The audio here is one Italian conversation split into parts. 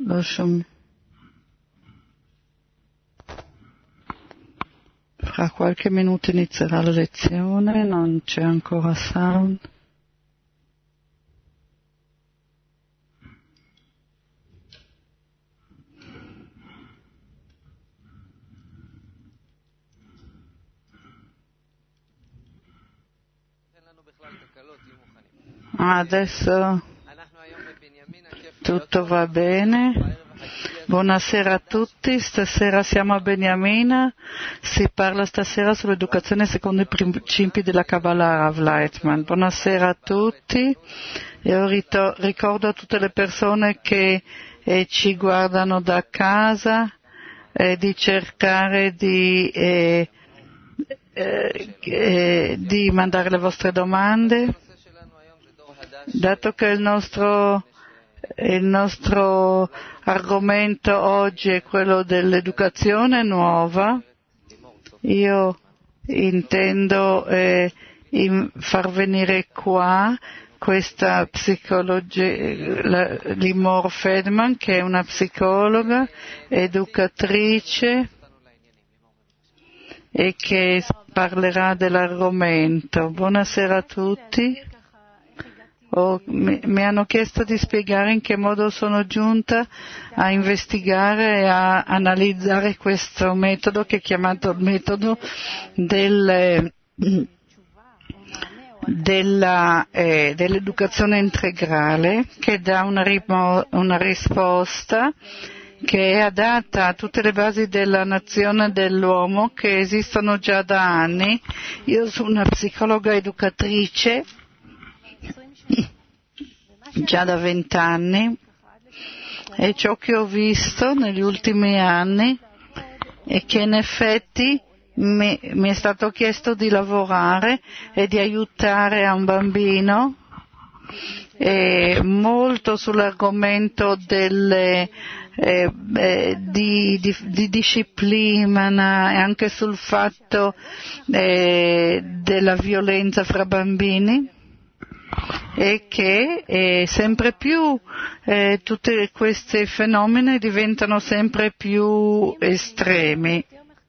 לא שומעים. Fra qualche minuto inizierà la lezione, non c'è ancora sound. Adesso tutto va bene. Buonasera a tutti, stasera siamo a Beniamina, si parla stasera sull'educazione secondo i principi della Kabbalah Rav Leitman. Buonasera a tutti, io ricordo a tutte le persone che ci guardano da casa di cercare di mandare le vostre domande, dato che il nostro argomento oggi è quello dell'educazione nuova. Io intendo far venire qua questa psicologia, Limor Fedman, che è una psicologa, educatrice e che parlerà dell'argomento. Buonasera a tutti. Mi hanno chiesto di spiegare in che modo sono giunta a investigare e a analizzare questo metodo che è chiamato il metodo dell'educazione integrale, che dà una risposta che è adatta a tutte le basi della nazione dell'uomo che esistono già da anni. Io sono una psicologa educatrice già da 20 anni e ciò che ho visto negli ultimi anni è che in effetti mi è stato chiesto di lavorare e di aiutare a un bambino molto sull'argomento di disciplina e anche sul fatto della violenza fra bambini, e che sempre più tutti questi fenomeni diventano sempre più estremi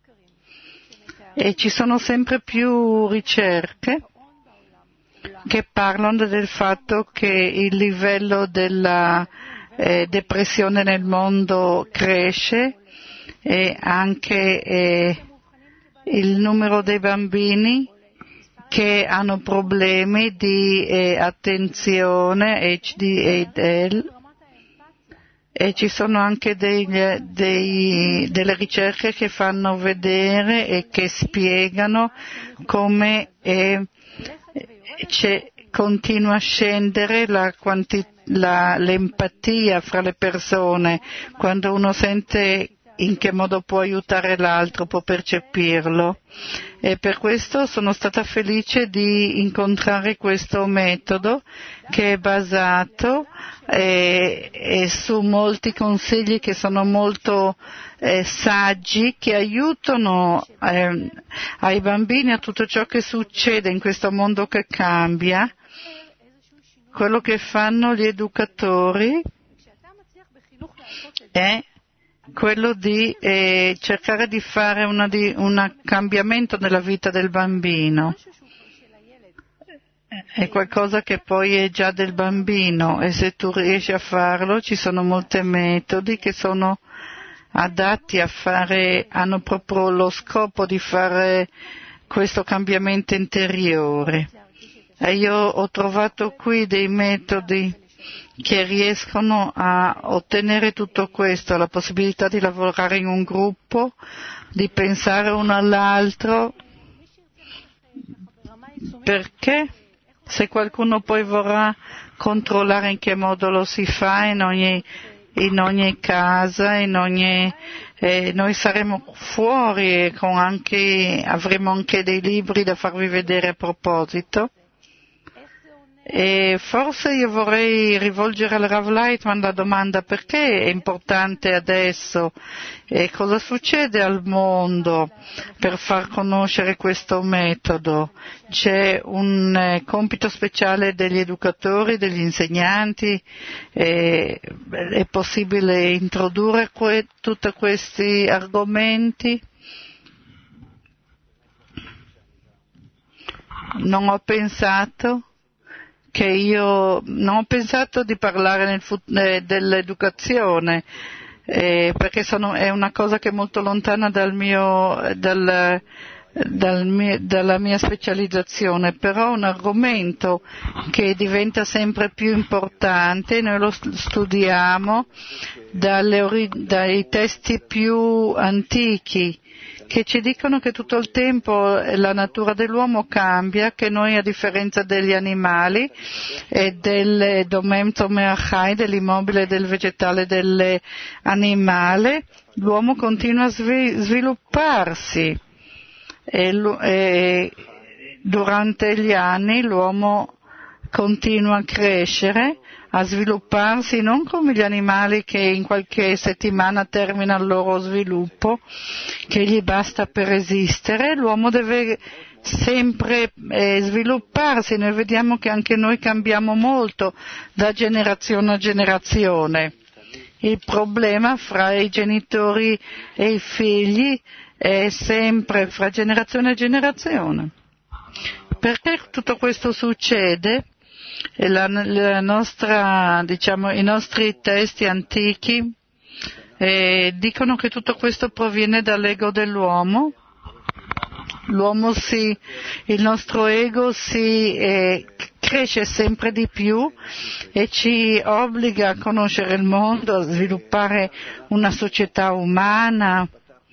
e ci sono sempre più ricerche che parlano del fatto che il livello della depressione nel mondo cresce e anche il numero dei bambini che hanno problemi di attenzione, ADHD, e ci sono anche delle ricerche che fanno vedere e che spiegano come continua a scendere l'empatia fra le persone quando uno sente in che modo può aiutare l'altro, può percepirlo. E per questo sono stata felice di incontrare questo metodo che è basato su molti consigli che sono molto saggi, che aiutano ai bambini a tutto ciò che succede in questo mondo che cambia. Quello che fanno gli educatori è quello di cercare di fare un cambiamento nella vita del bambino. È qualcosa che poi è già del bambino e se tu riesci a farlo ci sono molti metodi che sono adatti a fare, hanno proprio lo scopo di fare questo cambiamento interiore. E io ho trovato qui dei metodi che riescono a ottenere tutto questo, la possibilità di lavorare in un gruppo, di pensare uno all'altro, perché se qualcuno poi vorrà controllare in che modo lo si fa in ogni casa, noi saremo fuori e avremo anche dei libri da farvi vedere a proposito. E forse io vorrei rivolgere al Rav Leitman la domanda: perché è importante adesso e cosa succede al mondo per far conoscere questo metodo? C'è un compito speciale degli educatori, degli insegnanti? È possibile introdurre tutti questi argomenti? Non ho pensato di parlare dell'educazione, perché è una cosa che è molto lontana dalla mia specializzazione, però è un argomento che diventa sempre più importante. Noi lo studiamo dai testi più antichi, che ci dicono che tutto il tempo la natura dell'uomo cambia, che noi, a differenza degli animali e del domem tomeachai, dell'immobile, del vegetale, dell'animale, l'uomo continua a svilupparsi e durante gli anni l'uomo continua a crescere, a svilupparsi, non come gli animali che in qualche settimana terminano il loro sviluppo, che gli basta per esistere. L'uomo deve sempre svilupparsi. Noi vediamo che anche noi cambiamo molto da generazione a generazione. Il problema fra i genitori e i figli è sempre fra generazione a generazione. Perché tutto questo succede? I nostri testi antichi dicono che tutto questo proviene dall'ego dell'uomo. Il nostro ego cresce sempre di più e ci obbliga a conoscere il mondo, a sviluppare una società umana,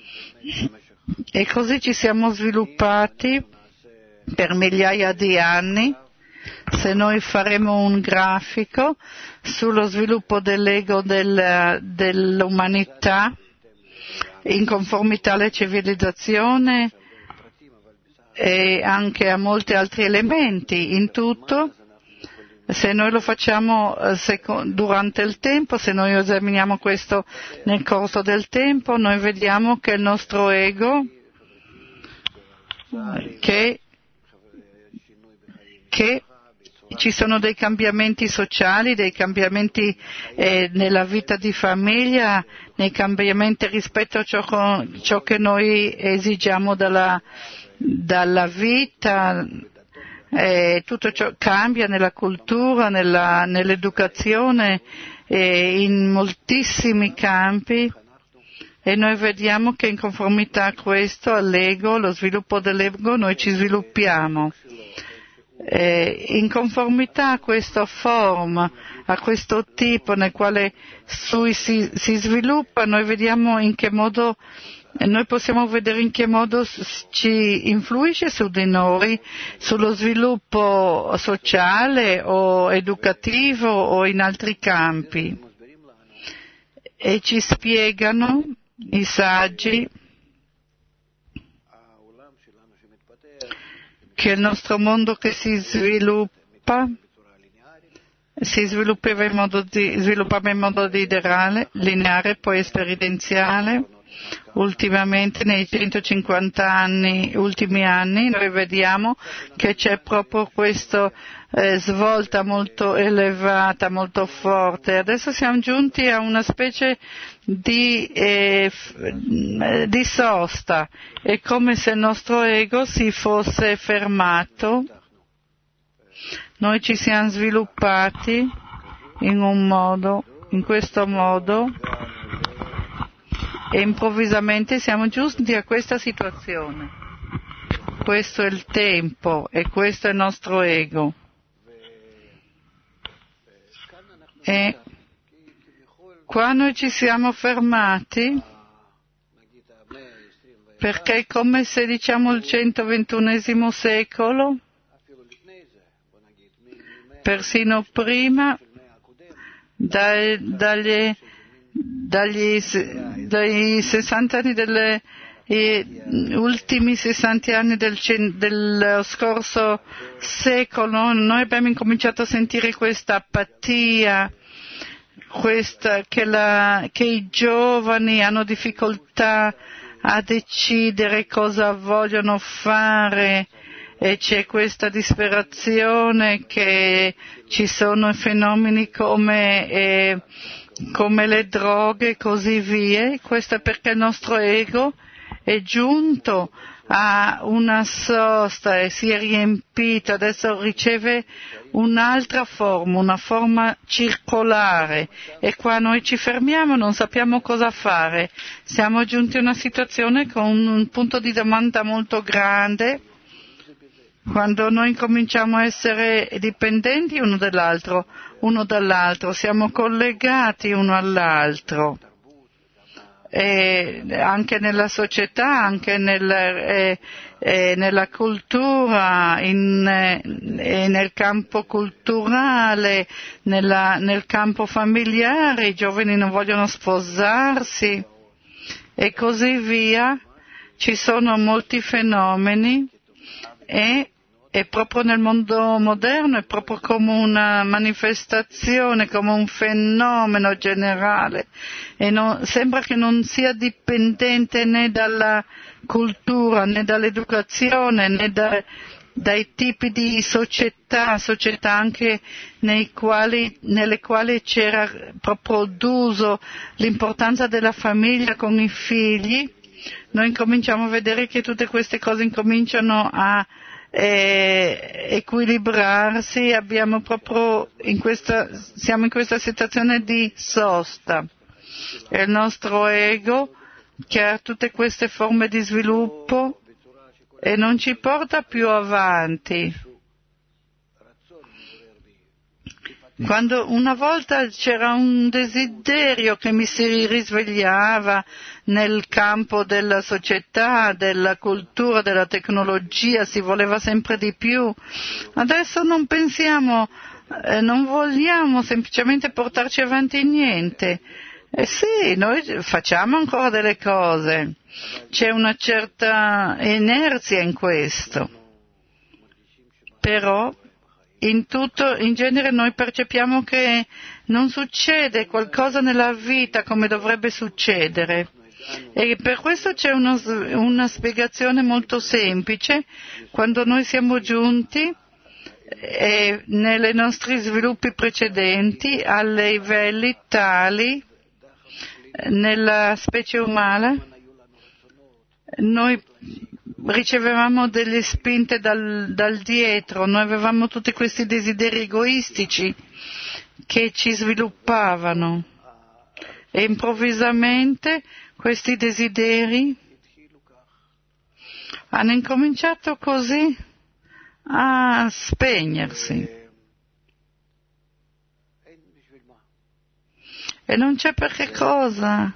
e così ci siamo sviluppati per migliaia di anni. Se noi faremo un grafico sullo sviluppo dell'ego dell'umanità in conformità alla civilizzazione e anche a molti altri elementi, in tutto, se noi lo facciamo durante il tempo, se noi esaminiamo questo nel corso del tempo, noi vediamo che il nostro ego, che ci sono dei cambiamenti sociali, dei cambiamenti nella vita di famiglia, nei cambiamenti rispetto a ciò che noi esigiamo dalla vita, tutto ciò cambia nella cultura, nell'educazione, in moltissimi campi, e noi vediamo che in conformità a questo, all'ego, lo sviluppo dell'ego, noi ci sviluppiamo. In conformità a questa forma, a questo tipo nel quale si sviluppa, noi vediamo in che modo, noi possiamo vedere in che modo ci influisce su di noi, sullo sviluppo sociale o educativo o in altri campi. E ci spiegano i saggi che il nostro mondo che si sviluppava in modo lineare, poi esperienziale. Ultimamente, nei 150 ultimi anni, noi vediamo che c'è proprio questa svolta molto elevata, molto forte. Adesso siamo giunti a una specie di sosta. È come se il nostro ego si fosse fermato. Noi ci siamo sviluppati in questo modo, e improvvisamente siamo giunti a questa situazione. Questo è il tempo e questo è il nostro ego. E qua noi ci siamo fermati perché è come se, diciamo, il 121 secolo, persino prima, dai 60 anni ultimi 60 anni del scorso secolo, noi abbiamo incominciato a sentire questa apatia, che i giovani hanno difficoltà a decidere cosa vogliono fare, e c'è questa disperazione, che ci sono fenomeni come le droghe e così via. Questo è perché il nostro ego è giunto a una sosta e si è riempito, adesso riceve un'altra forma, una forma circolare, e qua noi ci fermiamo, non sappiamo cosa fare. Siamo giunti a una situazione con un punto di domanda molto grande, quando noi cominciamo a essere dipendenti uno dall'altro, siamo collegati uno all'altro, e anche nella società, anche nella cultura, e nel campo culturale, nel campo familiare, i giovani non vogliono sposarsi e così via. Ci sono molti fenomeni, e proprio nel mondo moderno è proprio come una manifestazione, come un fenomeno generale, e sembra che non sia dipendente né dalla cultura, né dall'educazione, né dai tipi di società anche nelle quali c'era proprio d'uso l'importanza della famiglia con i figli. Noi incominciamo a vedere che tutte queste cose incominciano a equilibrarsi. Siamo in questa situazione di sosta. È il nostro ego che ha tutte queste forme di sviluppo e non ci porta più avanti. Quando una volta c'era un desiderio che mi si risvegliava nel campo della società, della cultura, della tecnologia, si voleva sempre di più. Adesso non vogliamo semplicemente portarci avanti niente. Sì, noi facciamo ancora delle cose, c'è una certa inerzia in questo, però in genere noi percepiamo che non succede qualcosa nella vita come dovrebbe succedere, e per questo c'è una spiegazione molto semplice. Quando noi siamo giunti nei nostri sviluppi precedenti a livelli tali nella specie umana, noi ricevevamo delle spinte dal dietro, noi avevamo tutti questi desideri egoistici che ci sviluppavano, e improvvisamente questi desideri hanno incominciato così a spegnersi, e non c'è per che cosa.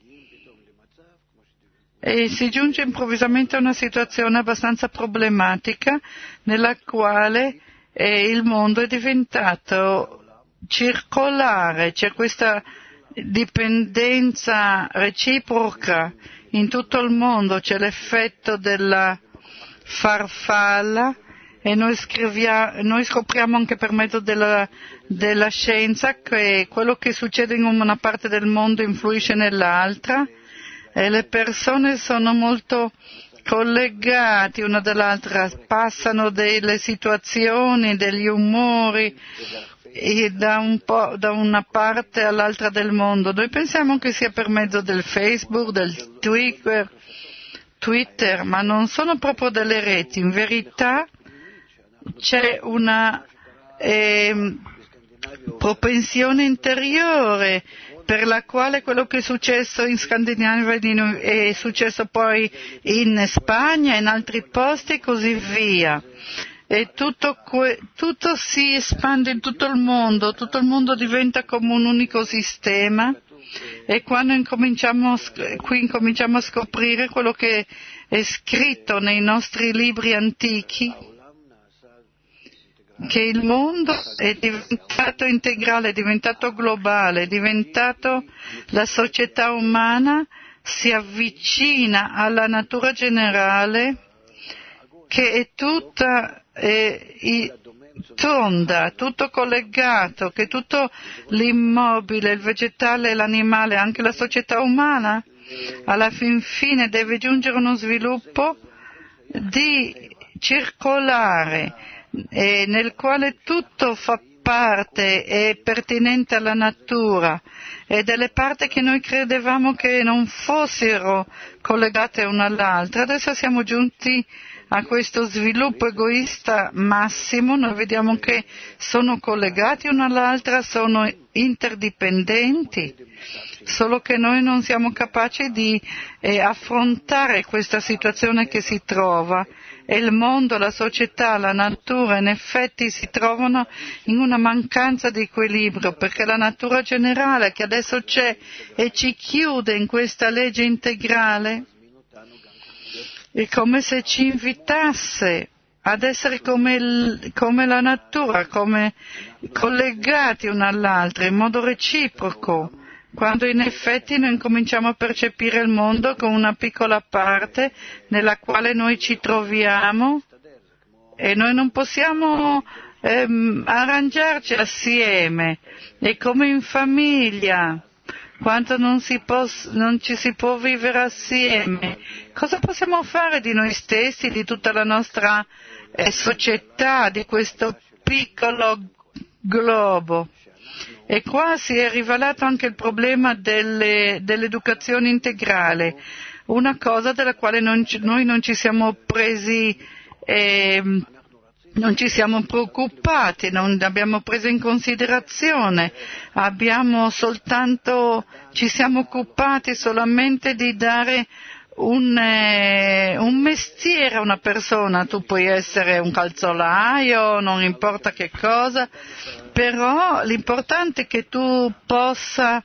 E si giunge improvvisamente a una situazione abbastanza problematica, nella quale il mondo è diventato circolare, c'è questa dipendenza reciproca in tutto il mondo, c'è l'effetto della farfalla, e noi scopriamo anche per mezzo della scienza che quello che succede in una parte del mondo influisce nell'altra, e le persone sono molto collegate una dall'altra, passano delle situazioni, degli umori da una parte all'altra del mondo. Noi pensiamo che sia per mezzo del Facebook, del Twitter, ma non sono proprio delle reti. In verità c'è una propensione interiore per la quale quello che è successo in Scandinavia è successo poi in Spagna, in altri posti e così via. E tutto si espande in tutto il mondo diventa come un unico sistema, e quando incominciamo a scoprire quello che è scritto nei nostri libri antichi, che il mondo è diventato integrale, è diventato globale, è diventato la società umana si avvicina alla natura generale che è tutta tonda, tutto collegato, che tutto l'immobile, il vegetale e l'animale, anche la società umana, alla fin fine deve giungere uno sviluppo di circolare, nel quale tutto fa parte, è pertinente alla natura, e delle parti che noi credevamo che non fossero collegate una all'altra, adesso siamo giunti a questo sviluppo egoista massimo. Noi vediamo che sono collegati una all'altra, sono interdipendenti, solo che noi non siamo capaci di affrontare questa situazione che si trova, e il mondo, la società, la natura in effetti si trovano in una mancanza di equilibrio, perché la natura generale che adesso c'è e ci chiude in questa legge integrale è come se ci invitasse ad essere come la natura, come collegati una all'altra in modo reciproco, quando in effetti noi cominciamo a percepire il mondo come una piccola parte nella quale noi ci troviamo, e noi non possiamo arrangiarci assieme, è come in famiglia. Quanto non ci si può vivere assieme, cosa possiamo fare di noi stessi, di tutta la nostra società, di questo piccolo globo? E qua si è rivelato anche il problema dell'educazione integrale, una cosa della quale noi non ci siamo presi, non ci siamo preoccupati, non abbiamo preso in considerazione, ci siamo occupati solamente di dare un mestiere a una persona. Tu puoi essere un calzolaio, non importa che cosa, però l'importante è che tu possa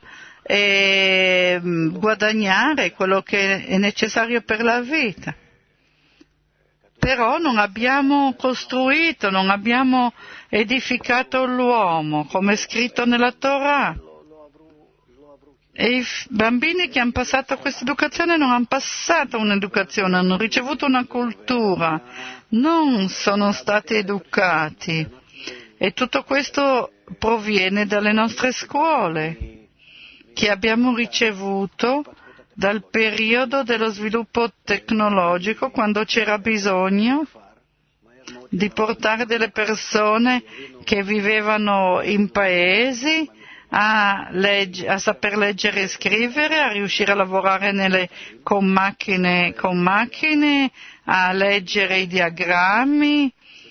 guadagnare quello che è necessario per la vita. Però non abbiamo costruito, non abbiamo edificato l'uomo, come è scritto nella Torah. E i bambini che hanno passato questa educazione non hanno passato un'educazione, hanno ricevuto una cultura, non sono stati educati. E tutto questo proviene dalle nostre scuole, che abbiamo ricevuto dal periodo dello sviluppo tecnologico, quando c'era bisogno di portare delle persone che vivevano in paesi a saper leggere e scrivere, a riuscire a lavorare con macchine, a leggere i diagrammi,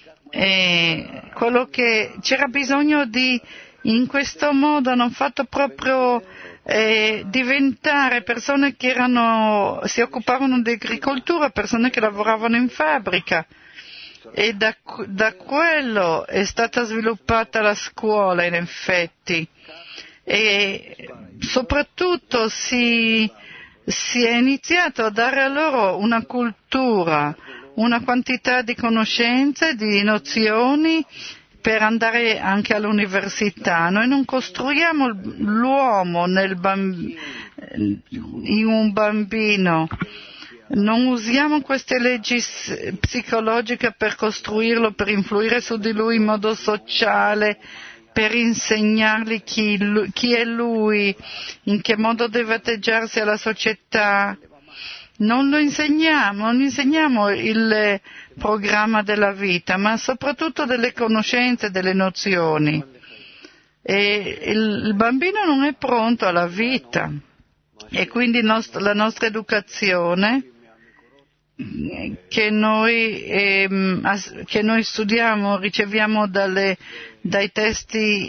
e quello che c'era bisogno di, in questo modo hanno fatto proprio diventare persone che si occupavano di agricoltura, persone che lavoravano in fabbrica, e da quello è stata sviluppata la scuola in effetti, e soprattutto si è iniziato a dare a loro una cultura, una quantità di conoscenze, di nozioni per andare anche all'università. Noi non costruiamo l'uomo in un bambino, non usiamo queste leggi psicologiche per costruirlo, per influire su di lui in modo sociale, per insegnargli chi è lui, in che modo deve atteggiarsi alla società. Non insegniamo il programma della vita, ma soprattutto delle conoscenze, delle nozioni. E il bambino non è pronto alla vita, e quindi la nostra educazione che noi studiamo, riceviamo dai testi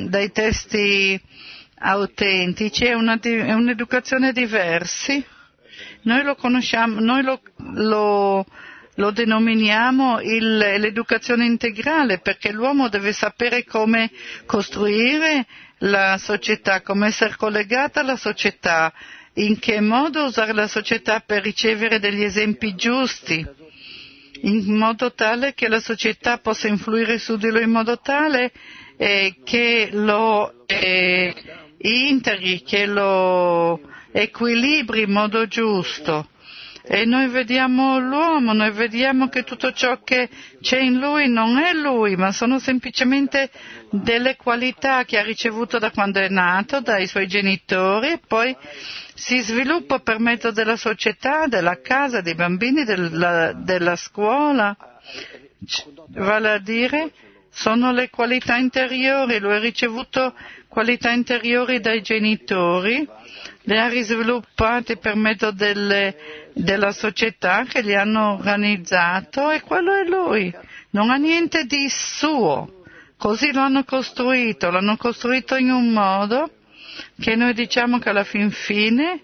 autentici, è un'educazione diversa. Noi lo conosciamo, lo denominiamo l'educazione integrale, perché l'uomo deve sapere come costruire la società, come essere collegata alla società, in che modo usare la società per ricevere degli esempi giusti, in modo tale che la società possa influire su di lui in modo tale che lo integri, che lo equilibri in modo giusto. E noi vediamo l'uomo, noi vediamo che tutto ciò che c'è in lui non è lui, ma sono semplicemente delle qualità che ha ricevuto da quando è nato, dai suoi genitori, e poi si sviluppa per mezzo della società, della casa, dei bambini, della scuola. Vale a dire, sono le qualità interiori, lui ha ricevuto qualità interiori dai genitori, le ha risviluppate per mezzo della società che li hanno organizzato, e quello è lui, non ha niente di suo, così l'hanno costruito in un modo che noi diciamo che alla fin fine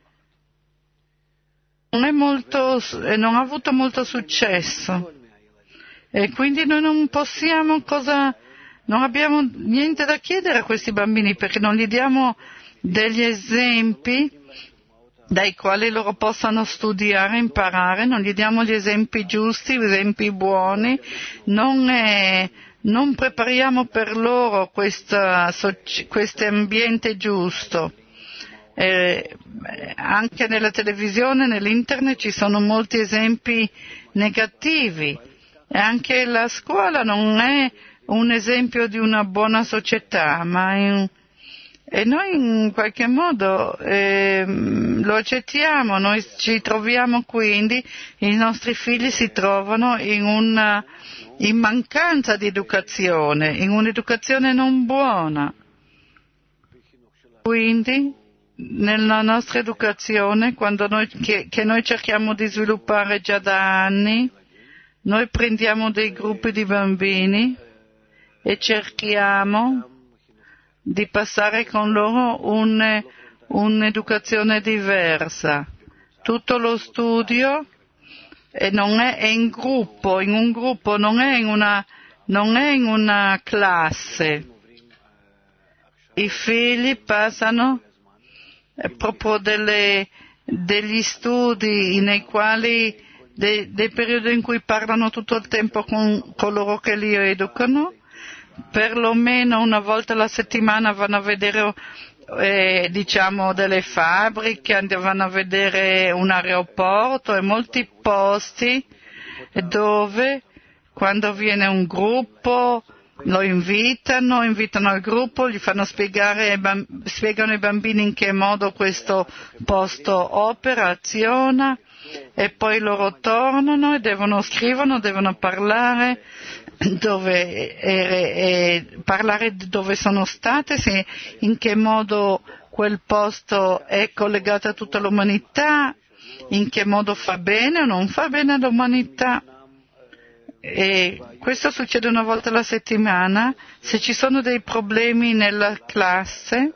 non ha avuto molto successo, e quindi noi non abbiamo niente da chiedere a questi bambini, perché non gli diamo degli esempi dai quali loro possano studiare, imparare, non gli diamo gli esempi giusti, gli esempi buoni, non prepariamo per loro questo ambiente giusto. Anche nella televisione, nell'internet ci sono molti esempi negativi, e anche la scuola non è un esempio di una buona società, e noi in qualche modo lo accettiamo, noi ci troviamo quindi, i nostri figli si trovano in mancanza di educazione, in un'educazione non buona. Quindi nella nostra educazione, che noi cerchiamo di sviluppare già da anni, noi prendiamo dei gruppi di bambini e cerchiamo di passare con loro un'educazione diversa. Tutto lo studio è in gruppo, in un gruppo, non è in una classe. I figli passano proprio degli studi nei quali, dei periodi in cui parlano tutto il tempo con coloro che li educano. Perlomeno una volta alla settimana vanno a vedere delle fabbriche, vanno a vedere un aeroporto e molti posti dove, quando viene un gruppo, lo invitano al gruppo, gli fanno spiegano ai bambini in che modo questo posto opera, aziona, e poi loro tornano e scrivono, devono parlare dove sono state, in che modo quel posto è collegato a tutta l'umanità, in che modo fa bene o non fa bene all'umanità. E questo succede una volta alla settimana. Se ci sono dei problemi nella classe,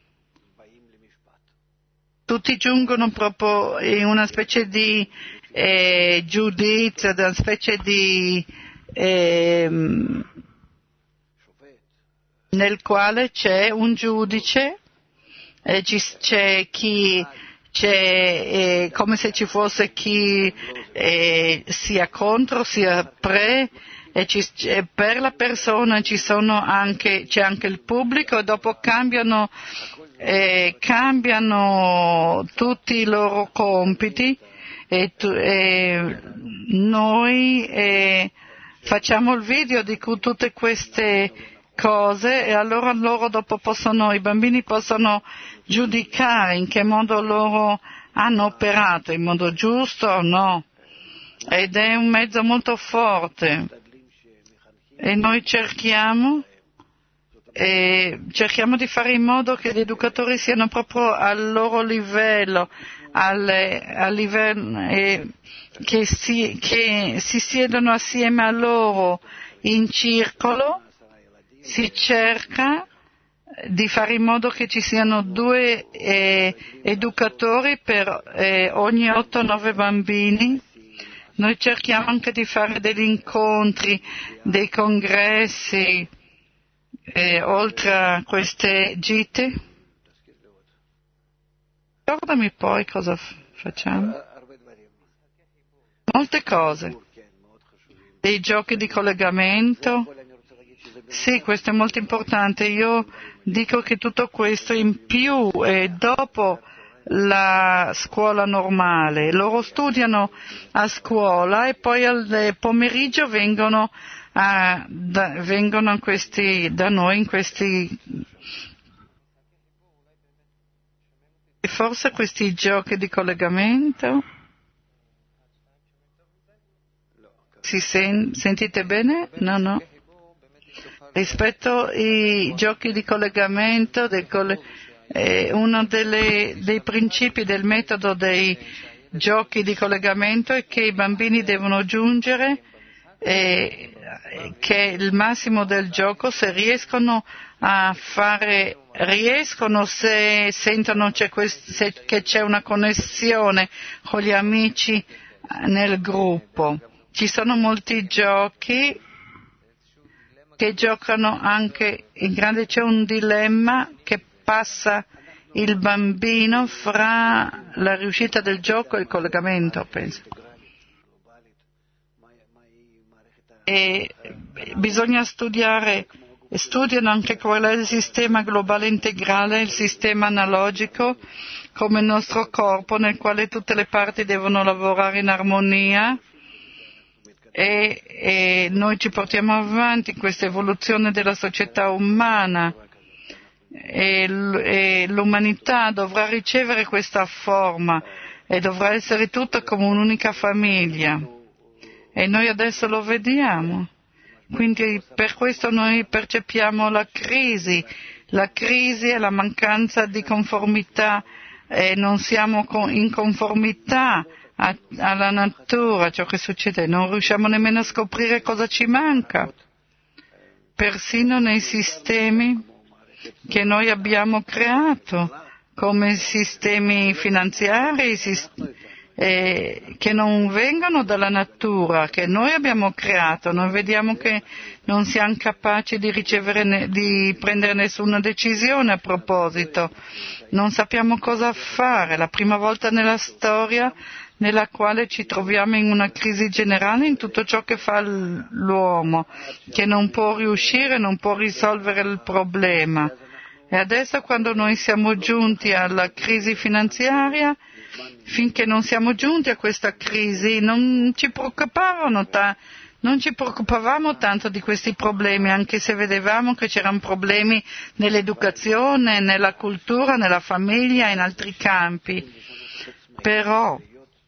tutti giungono proprio in una specie di giudizio, una specie di nel quale c'è un giudice, c'è come se ci fosse chi sia contro, sia pre, e per la persona c'è anche il pubblico, e dopo cambiano tutti i loro compiti, e noi facciamo il video di tutte queste cose, e allora i bambini possono giudicare in che modo loro hanno operato, in modo giusto o no. Ed è un mezzo molto forte, e noi cerchiamo di fare in modo che gli educatori siano proprio al loro livello, al livello, che si siedono assieme a loro in circolo. Si cerca di fare in modo che ci siano 2 educatori per ogni 8-9 bambini. Noi cerchiamo anche di fare degli incontri, dei congressi, oltre a queste gite. Ricordami poi cosa facciamo. Molte cose. Dei giochi di collegamento. Sì, questo è molto importante. Io dico che tutto questo in più e dopo la scuola normale. Loro studiano a scuola e poi al pomeriggio vengono da noi in questi, forse questi giochi di collegamento. Sentite bene? No. Rispetto ai giochi di collegamento, uno dei principi del metodo dei giochi di collegamento è che i bambini devono giungere che il massimo del gioco, se riescono se sentono che c'è una connessione con gli amici nel gruppo. Ci sono molti giochi che giocano anche in grande, c'è un dilemma che passa il bambino fra la riuscita del gioco e il collegamento, penso. E bisogna studiano anche qual è il sistema globale integrale, il sistema analogico, come il nostro corpo, nel quale tutte le parti devono lavorare in armonia. E noi ci portiamo avanti in questa evoluzione della società umana e l'umanità dovrà ricevere questa forma e dovrà essere tutta come un'unica famiglia e noi adesso lo vediamo, quindi per questo noi percepiamo la crisi è la mancanza di conformità e non siamo in conformità alla natura, ciò che succede, non riusciamo nemmeno a scoprire cosa ci manca, persino nei sistemi che noi abbiamo creato, come sistemi finanziari, che non vengono dalla natura, che noi abbiamo creato. Noi vediamo che non siamo capaci di prendere nessuna decisione a proposito, non sappiamo cosa fare, la prima volta nella storia nella quale ci troviamo in una crisi generale in tutto ciò che fa l'uomo, che non può riuscire, non può risolvere il problema. E adesso quando noi siamo giunti alla crisi finanziaria, finché non siamo giunti a questa crisi, non ci preoccupavamo tanto di questi problemi, anche se vedevamo che c'erano problemi nell'educazione, nella cultura, nella famiglia, in altri campi. Però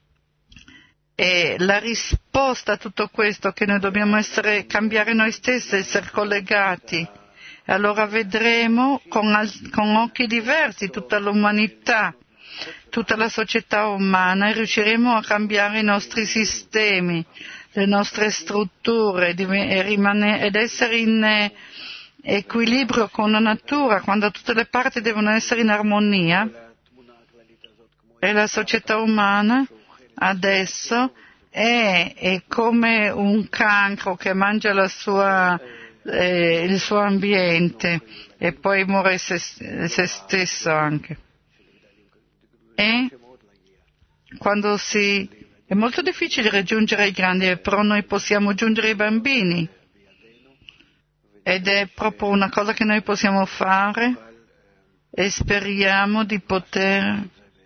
la risposta a tutto questo che noi dobbiamo cambiare noi stessi, essere collegati. Allora vedremo con occhi diversi tutta l'umanità, tutta la società umana e riusciremo a cambiare i nostri sistemi, le nostre strutture ed essere in equilibrio con la natura, quando tutte le parti devono essere in armonia. E la società umana adesso è come un cancro che mangia il suo ambiente e poi muore se stesso anche. E quando è molto difficile raggiungere i grandi, però noi possiamo giungere ai bambini ed è proprio una cosa che noi possiamo fare e speriamo di poter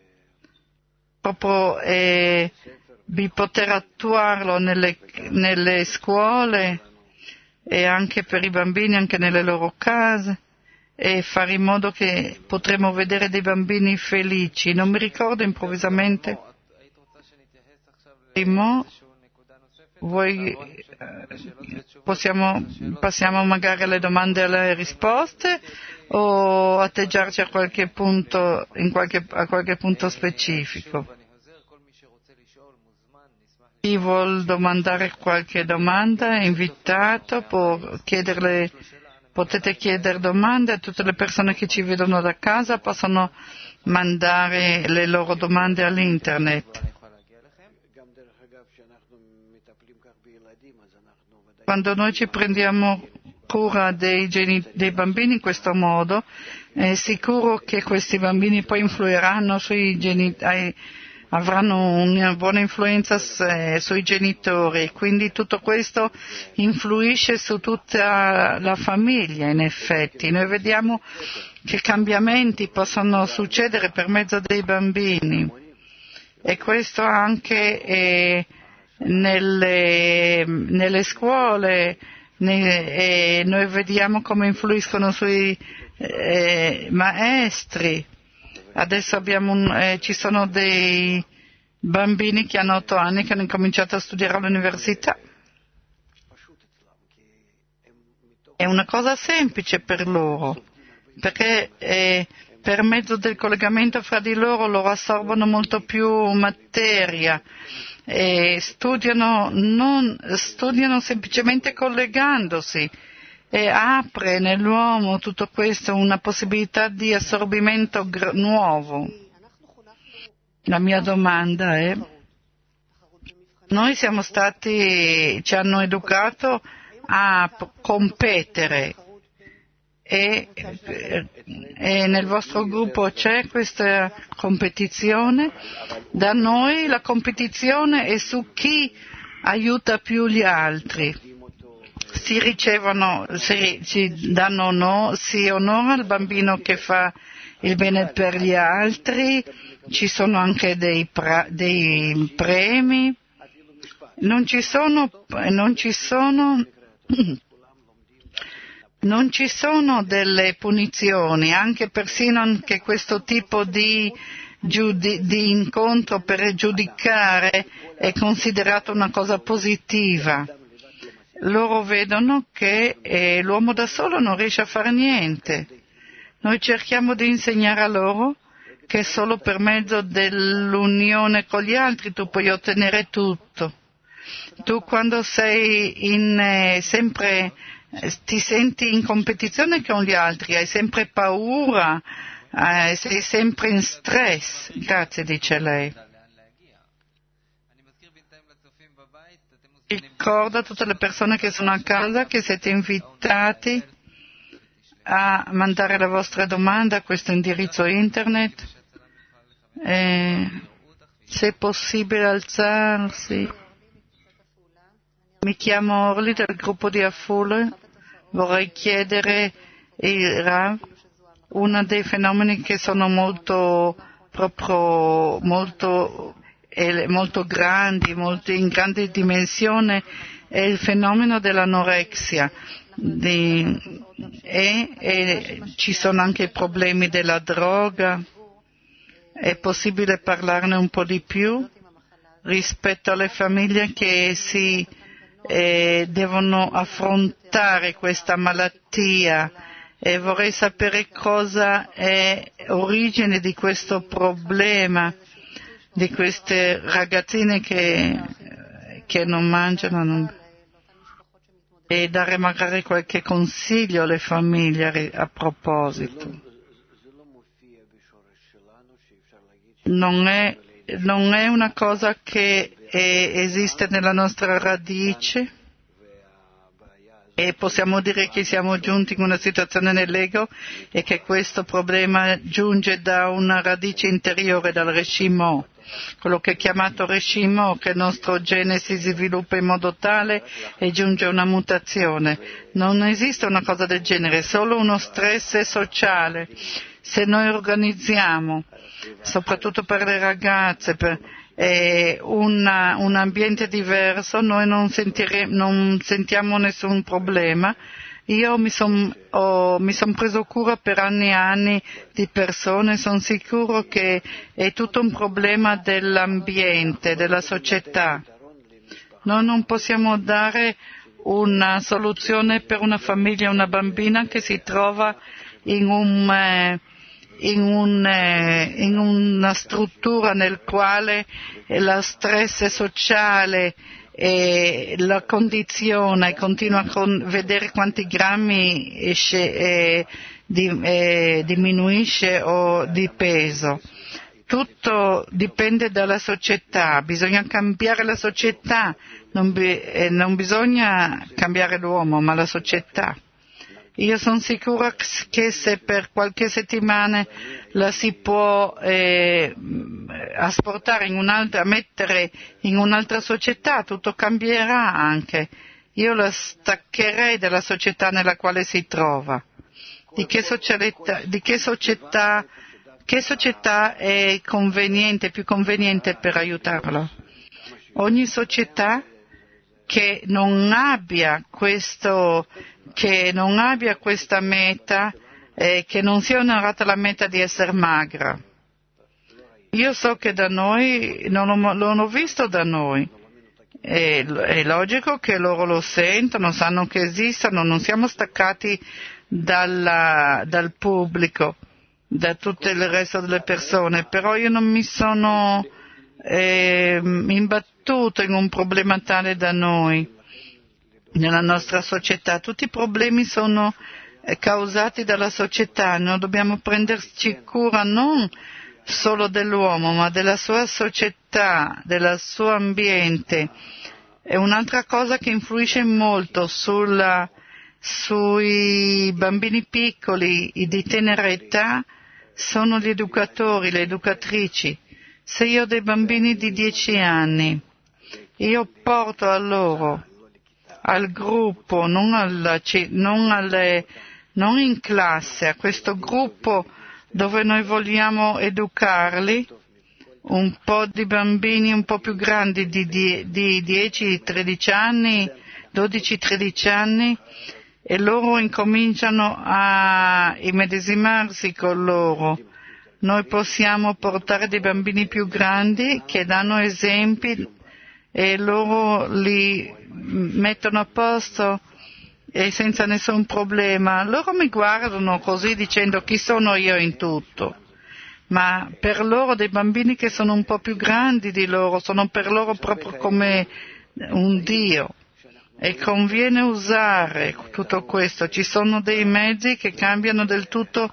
attuarlo nelle scuole e anche per i bambini, anche nelle loro case, e fare in modo che potremo vedere dei bambini felici. Non mi ricordo improvvisamente. Passiamo magari alle domande e alle risposte o atteggiarci a qualche punto specifico. Chi vuol domandare qualche domanda è invitato, potete chiedere domande a tutte le persone che ci vedono da casa, possono mandare le loro domande all'internet. Quando noi ci prendiamo cura dei bambini in questo modo, è sicuro che questi bambini poi influiranno avranno una buona influenza sui genitori, quindi tutto questo influisce su tutta la famiglia in effetti. Noi vediamo che cambiamenti possono succedere per mezzo dei bambini e questo anche nelle scuole, noi vediamo come influiscono sui maestri. Adesso ci sono dei bambini che hanno 8 anni che hanno incominciato a studiare all'università. È una cosa semplice per loro, perché per mezzo del collegamento fra di loro assorbono molto più materia e studiano semplicemente collegandosi. E apre nell'uomo tutto questo una possibilità di assorbimento nuovo. La mia domanda è: noi ci hanno educato a competere e nel vostro gruppo c'è questa competizione? Da noi la competizione è su chi aiuta più gli altri. Si onora il bambino che fa il bene per gli altri, ci sono anche dei premi, non ci sono delle punizioni, anche persino anche questo tipo di incontro per giudicare è considerato una cosa positiva. Loro vedono che l'uomo da solo non riesce a fare niente. Noi cerchiamo di insegnare a loro che solo per mezzo dell'unione con gli altri tu puoi ottenere tutto. Tu quando sei sempre ti senti in competizione con gli altri, hai sempre paura, sei sempre in stress. Grazie, dice lei. Ricordo a tutte le persone che sono a casa che siete invitati a mandare la vostra domanda a questo indirizzo internet. Se è possibile alzarsi. Mi chiamo Orly del gruppo di Afule. Vorrei chiedere il Rav, uno dei fenomeni che sono molto grandi, in grande dimensione, è il fenomeno dell'anorexia. E ci sono anche i problemi della droga. È possibile parlarne un po' di più rispetto alle famiglie che devono affrontare questa malattia, e vorrei sapere cosa è origine di questo problema, di queste ragazzine che non mangiano, e dare magari qualche consiglio alle famiglie a proposito. Non è una cosa che esiste nella nostra radice, e possiamo dire che siamo giunti in una situazione nell'ego e che questo problema giunge da una radice interiore, dal Reshimo, quello che è chiamato Reshimo, che il nostro gene si sviluppa in modo tale e giunge a una mutazione. Non esiste una cosa del genere, è solo uno stress sociale. Se noi organizziamo, soprattutto per le ragazze, un ambiente diverso, noi non sentiamo nessun problema. Io mi son preso cura per anni e anni di persone, sono sicuro che è tutto un problema dell'ambiente, della società. Noi non possiamo dare una soluzione per una famiglia, una bambina che si trova in una struttura nel quale lo stress sociale la condizione, continua a vedere quanti grammi diminuisce o di peso. Tutto dipende dalla società, bisogna cambiare la società, non bisogna cambiare l'uomo, ma la società. Io sono sicura che se per qualche settimana la si può asportare mettere in un'altra società, tutto cambierà anche. Io la staccherei dalla società nella quale si trova. Che società è conveniente, più conveniente per aiutarlo? Ogni società che non abbia questa meta, che non sia onorata la meta di essere magra. Io so che da noi, non ho visto da noi, è logico che loro lo sentono, sanno che esistono, non siamo staccati dal pubblico, da tutto il resto delle persone, però io non mi sono imbattuto in un problema tale da noi, nella nostra società. Tutti i problemi sono causati dalla società, noi dobbiamo prenderci cura non solo dell'uomo, ma della sua società, del suo ambiente. È un'altra cosa che influisce molto sui bambini piccoli di tenera età sono gli educatori, le educatrici. Se io ho dei bambini di 10 anni, io porto a loro, al gruppo, non in classe, a questo gruppo dove noi vogliamo educarli, un po' di bambini un po' più grandi di 10-13 anni, 12-13 anni, e loro incominciano a immedesimarsi con loro. Noi possiamo portare dei bambini più grandi che danno esempi e loro li mettono a posto e senza nessun problema. Loro mi guardano così dicendo chi sono io in tutto. Ma per loro dei bambini che sono un po' più grandi di loro, sono per loro proprio come un Dio. E conviene usare tutto questo. Ci sono dei mezzi che cambiano del tutto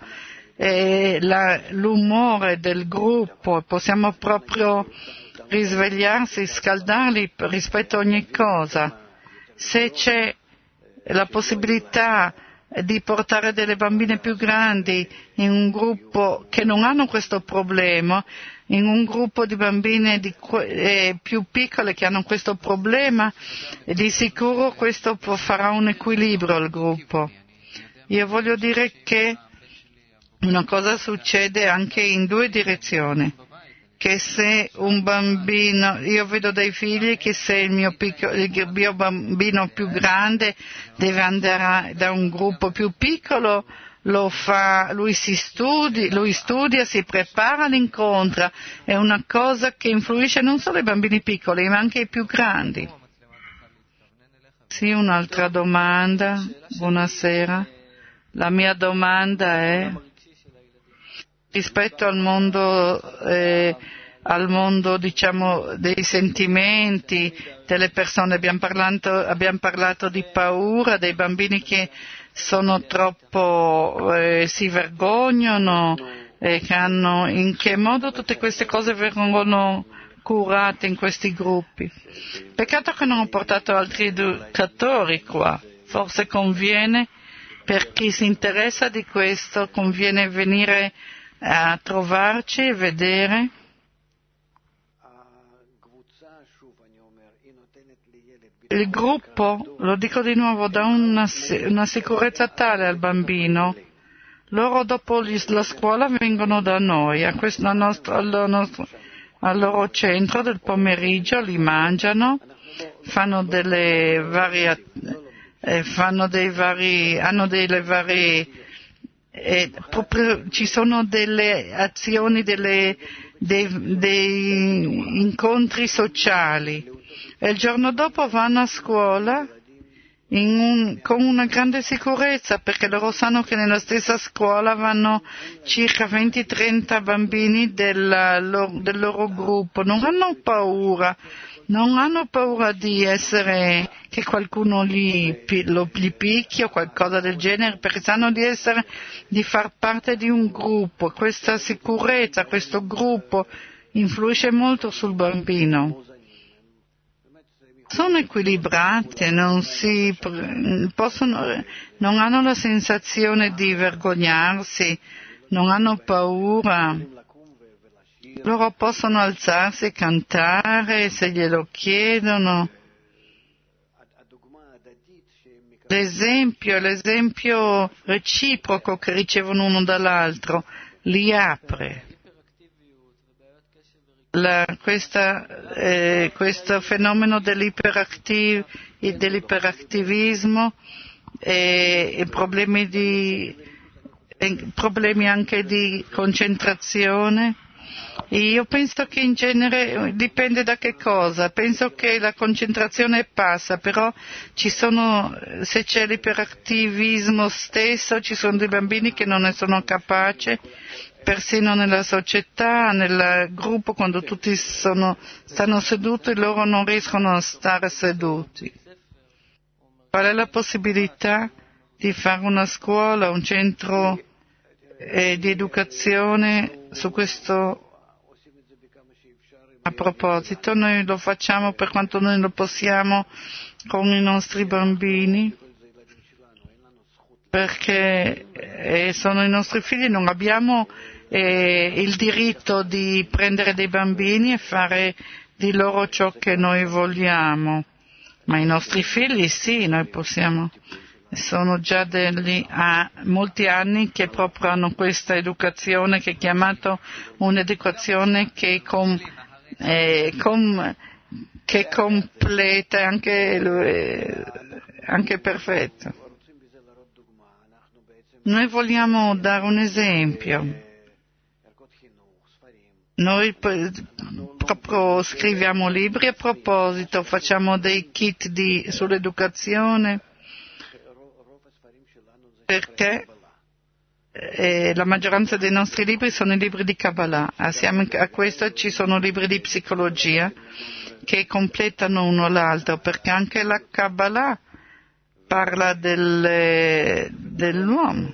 l'umore del gruppo, possiamo proprio risvegliarsi, scaldarli rispetto a ogni cosa. Se c'è la possibilità di portare delle bambine più grandi in un gruppo che non hanno questo problema, in un gruppo di bambine più piccole che hanno questo problema, di sicuro questo farà un equilibrio al gruppo. Io voglio dire che una cosa succede anche in due direzioni, che se un bambino, io vedo dei figli che se il mio bambino più grande deve andare da un gruppo più piccolo, lo fa, lui studia, si prepara all'incontro, è una cosa che influisce non solo ai bambini piccoli ma anche ai più grandi. Sì, un'altra domanda, buonasera. La mia domanda è rispetto al mondo diciamo dei sentimenti delle persone, abbiamo parlato di paura, dei bambini che sono troppo si vergognano, in che modo tutte queste cose vengono curate in questi gruppi. Peccato che non ho portato altri educatori qua, forse conviene, per chi si interessa di questo, conviene venire a trovarci e vedere. Il gruppo, lo dico di nuovo, dà una sicurezza tale al bambino. Loro dopo la scuola vengono da noi, al loro centro del pomeriggio, li mangiano, hanno delle varie proprio ci sono delle azioni, dei incontri sociali e il giorno dopo vanno a scuola con una grande sicurezza, perché loro sanno che nella stessa scuola vanno circa 20-30 bambini del loro gruppo, non hanno paura di essere, che qualcuno li picchi o qualcosa del genere, perché sanno di far parte di un gruppo. Questa sicurezza, questo gruppo influisce molto sul bambino. sono equilibrati e non hanno la sensazione di vergognarsi, non hanno paura. Loro possono alzarsi e cantare se glielo chiedono. L'esempio reciproco che ricevono uno dall'altro li apre. Questo fenomeno dell'iperattivismo e problemi anche di concentrazione. Io penso che in genere dipende da che cosa. Penso che la concentrazione passa, però se c'è l'iperattivismo stesso, ci sono dei bambini che non ne sono capaci, persino nella società, nel gruppo, quando tutti stanno seduti, loro non riescono a stare seduti. Qual è la possibilità di fare una scuola, un centro di educazione su questo? A proposito, noi lo facciamo per quanto noi lo possiamo con i nostri bambini, perché sono i nostri figli, non abbiamo il diritto di prendere dei bambini e fare di loro ciò che noi vogliamo, ma i nostri figli sì, noi possiamo. Sono già molti anni che proprio hanno questa educazione che è chiamata un'educazione che è completa e anche perfetta. Noi vogliamo dare un esempio. Noi proprio scriviamo libri a proposito, facciamo dei kit sull'educazione, perché la maggioranza dei nostri libri sono i libri di Kabbalah. Assieme a questo ci sono libri di psicologia che completano uno l'altro, perché anche la Kabbalah parla dell'uomo.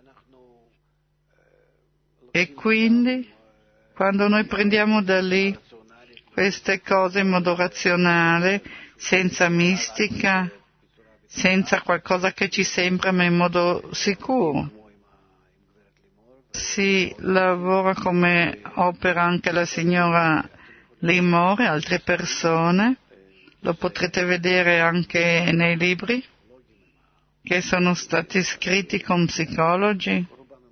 E quindi, quando noi prendiamo da lì queste cose in modo razionale, senza mistica, senza qualcosa che ci sembra, ma in modo sicuro, si lavora come opera anche la signora Limor e altre persone. Lo potrete vedere anche nei libri che sono stati scritti con psicologi,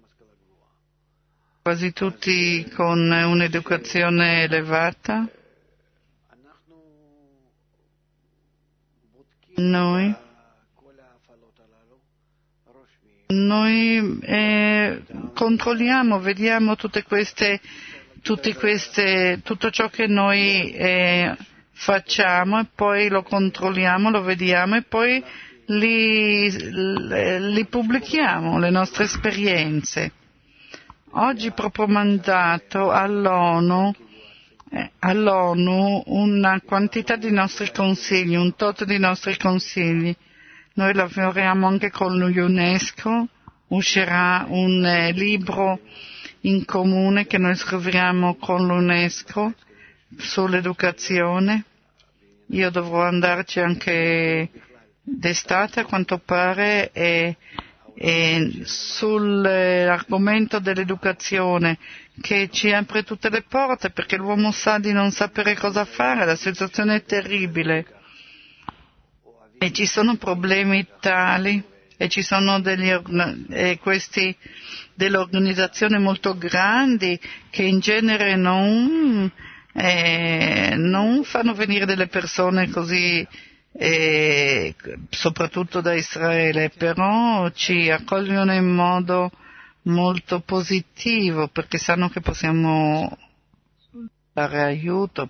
quasi tutti con un'educazione elevata. Noi controlliamo, vediamo tutto ciò che noi facciamo e poi lo controlliamo, lo vediamo e poi li pubblichiamo, le nostre esperienze. Oggi proprio mandato all'ONU una quantità di nostri consigli, un tot di nostri consigli. Noi lavoriamo anche con l'UNESCO, uscirà un libro in comune che noi scriviamo con l'UNESCO sull'educazione. Io dovrò andarci anche d'estate a quanto pare e sull'argomento dell'educazione che ci apre tutte le porte, perché l'uomo sa di non sapere cosa fare, la situazione è terribile e ci sono problemi tali e ci sono delle organizzazioni molto grandi che in genere non fanno venire delle persone così, soprattutto da Israele, però ci accogliono in modo molto positivo, perché sanno che possiamo dare aiuto,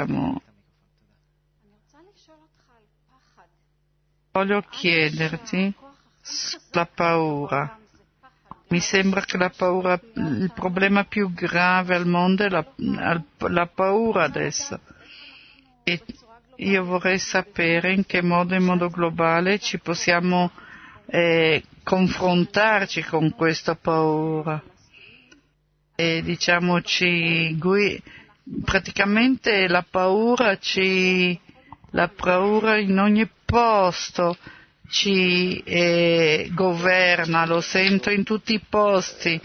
Voglio chiederti sulla paura. Mi sembra che la paura, il problema più grave al mondo è la paura adesso. E io vorrei sapere in che modo, in modo globale, ci possiamo confrontarci con questa paura. E praticamente la paura ci La paura in ogni posto ci governa, lo sento in tutti i posti,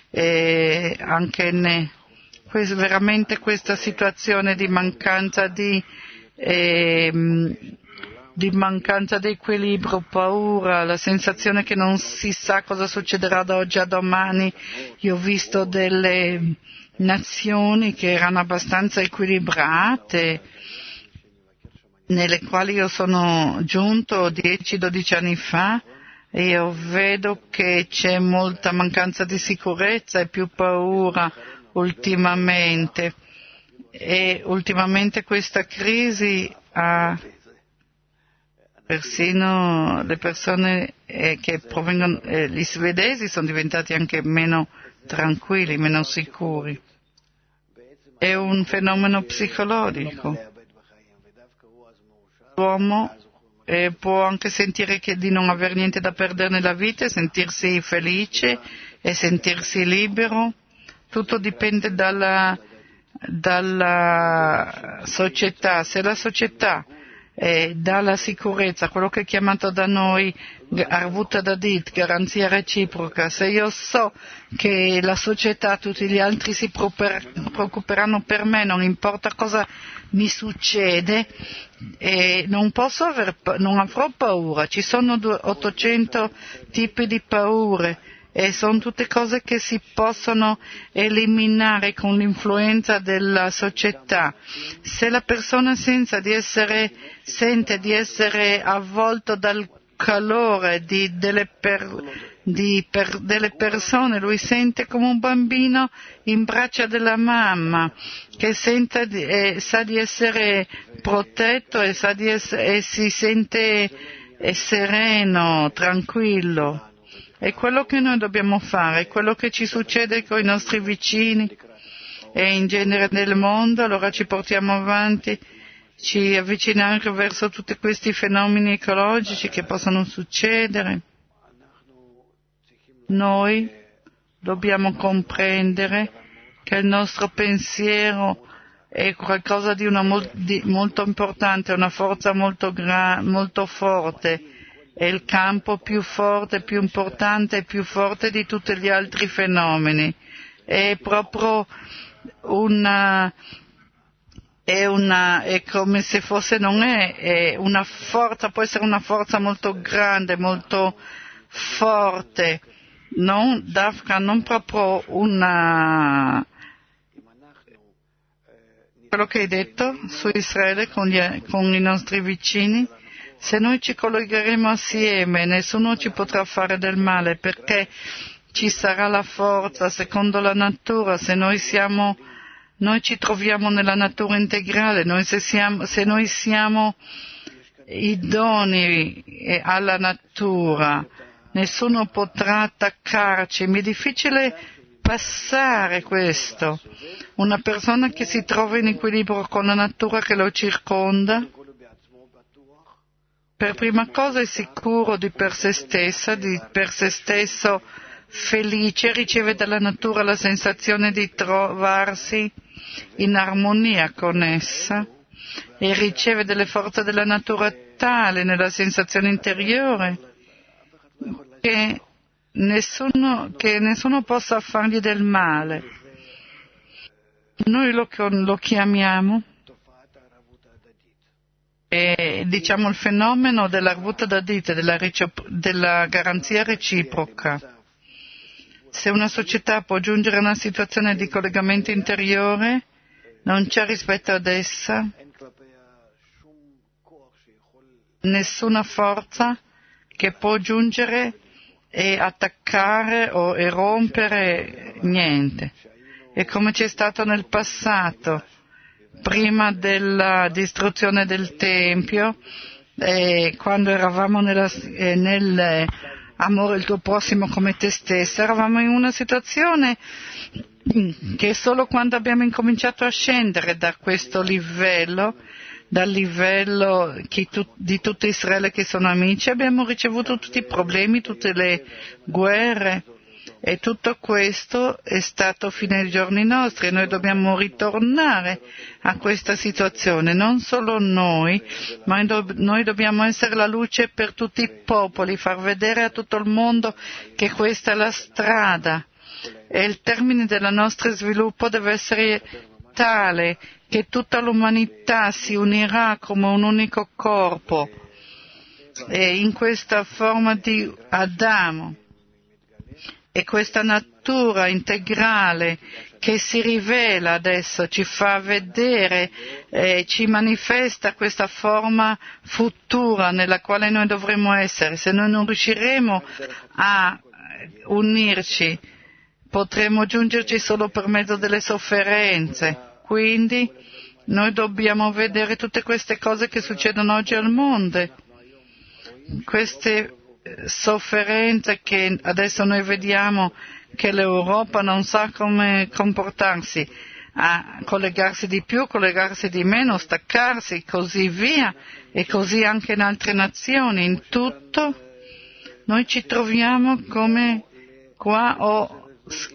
anche veramente questa situazione di mancanza di mancanza di equilibrio, paura, la sensazione che non si sa cosa succederà da oggi a domani. Io ho visto delle nazioni che erano abbastanza equilibrate, nelle quali io sono giunto 10-12 anni fa, e io vedo che c'è molta mancanza di sicurezza e più paura ultimamente. E ultimamente questa crisi ha persino le persone che provengono, gli svedesi sono diventati anche meno tranquilli, meno sicuri. È un fenomeno psicologico. L'uomo può anche sentire di non aver niente da perdere nella vita, e sentirsi felice e sentirsi libero. Tutto dipende dalla società. Se la società dà la sicurezza, quello che è chiamato da noi arvut hadadit, garanzia reciproca, se io so che la società, tutti gli altri si preoccuperanno per me, non importa cosa mi succede, non avrò paura. Ci sono 800 tipi di paure e sono tutte cose che si possono eliminare con l'influenza della società. Se la persona sente di essere avvolto dal calore delle persone, lui sente come un bambino in braccia della mamma, che sa di essere protetto e si sente sereno, tranquillo. È quello che noi dobbiamo fare, è quello che ci succede con i nostri vicini e in genere nel mondo. Allora ci portiamo avanti, ci avviciniamo verso tutti questi fenomeni ecologici che possono succedere. Noi dobbiamo comprendere che il nostro pensiero è qualcosa di molto importante, una forza molto forte. È il campo più forte, più importante e più forte di tutti gli altri fenomeni. È proprio è come se fosse, è una forza, può essere una forza molto grande, molto forte, non proprio quello che hai detto su Israele con i nostri vicini. Se noi ci collegheremo assieme, nessuno ci potrà fare del male, perché ci sarà la forza secondo la natura. Se noi ci troviamo nella natura integrale, se noi siamo idonei alla natura, nessuno potrà attaccarci. Mi è difficile passare questo. Una persona che si trova in equilibrio con la natura che lo circonda, per prima cosa è sicuro di per se stesso felice, riceve dalla natura la sensazione di trovarsi in armonia con essa e riceve delle forze della natura tale nella sensazione interiore che nessuno possa fargli del male. Noi lo chiamiamo diciamo il fenomeno dell'arvut hadadit, della garanzia reciproca. Se una società può giungere a una situazione di collegamento interiore, non c'è rispetto ad essa nessuna forza che può giungere e attaccare e rompere niente. E come c'è stato nel passato, prima della distruzione del Tempio, quando eravamo nell'amore il tuo prossimo come te stesso, eravamo in una situazione che solo quando abbiamo incominciato a scendere da questo livello, dal livello di tutto Israele che sono amici, abbiamo ricevuto tutti i problemi, tutte le guerre, E tutto questo è stato fino ai giorni nostri e noi dobbiamo ritornare a questa situazione, non solo noi, ma noi dobbiamo essere la luce per tutti i popoli, far vedere a tutto il mondo che questa è la strada e il termine del nostro sviluppo deve essere tale che tutta l'umanità si unirà come un unico corpo e in questa forma di Adamo. E questa natura integrale che si rivela adesso, ci fa vedere, ci manifesta questa forma futura nella quale noi dovremo essere. Se noi non riusciremo a unirci, potremo giungerci solo per mezzo delle sofferenze. Quindi noi dobbiamo vedere tutte queste cose che succedono oggi al mondo, queste sofferenze che adesso noi vediamo che l'Europa non sa come comportarsi, a collegarsi di più, collegarsi di meno, staccarsi, così via, e così anche in altre nazioni. In tutto noi ci troviamo come qua ho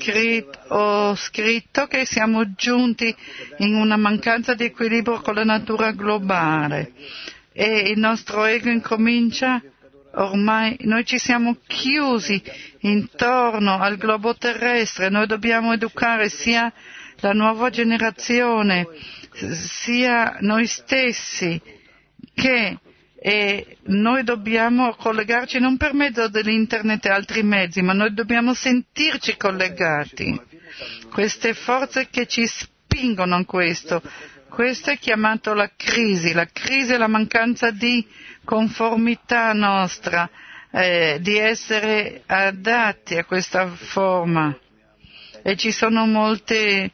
scritto che siamo giunti in una mancanza di equilibrio con la natura globale e il nostro ego incomincia. Ormai noi ci siamo chiusi intorno al globo terrestre, noi dobbiamo educare sia la nuova generazione, sia noi stessi, che noi dobbiamo collegarci non per mezzo dell'internet e altri mezzi, ma noi dobbiamo sentirci collegati. Queste forze che ci spingono a questo. Questo è chiamato la crisi è la mancanza di conformità nostra, di essere adatti a questa forma. E ci sono molte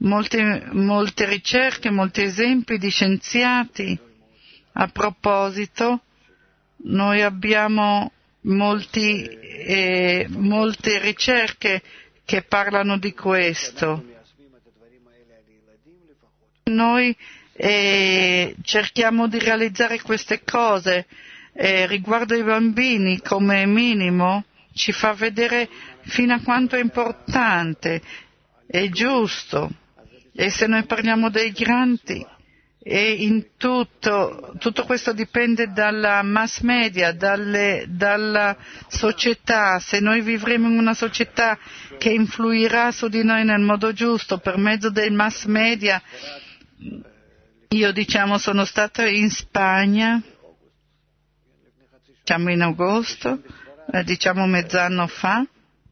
ricerche, molti esempi di scienziati. A proposito, noi abbiamo molte ricerche che parlano di questo. Noi cerchiamo di realizzare queste cose riguardo ai bambini come minimo, ci fa vedere fino a quanto è importante, è giusto. E se noi parliamo dei grandi, e in tutto questo dipende dalla mass media, dalla società. Se noi vivremo in una società che influirà su di noi nel modo giusto per mezzo dei mass media. Io sono stata in Spagna, in agosto, mezz'anno fa.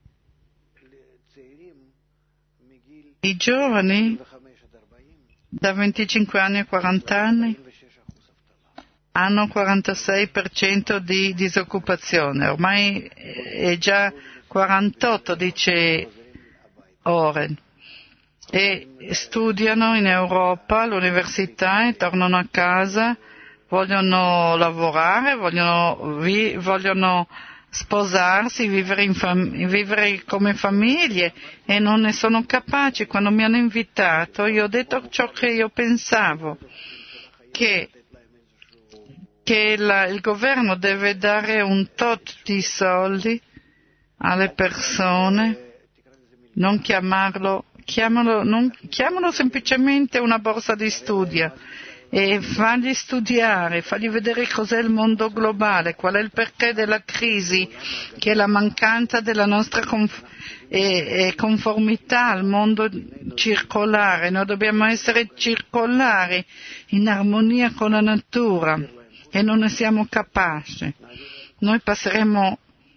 I giovani da 25 anni a 40 anni hanno 46% di disoccupazione, ormai è già 48, dice Oren. E studiano in Europa all'università e tornano a casa, vogliono lavorare, vogliono sposarsi, vivere come famiglie e non ne sono capaci. Quando mi hanno invitato io ho detto ciò che io pensavo, che il governo deve dare un tot di soldi alle persone, non chiamalo semplicemente una borsa di studio, e fargli studiare, fargli vedere cos'è il mondo globale, qual è il perché della crisi, che è la mancanza della nostra conformità al mondo circolare. Noi dobbiamo essere circolari, in armonia con la natura, e non ne siamo capaci. Noi passeremo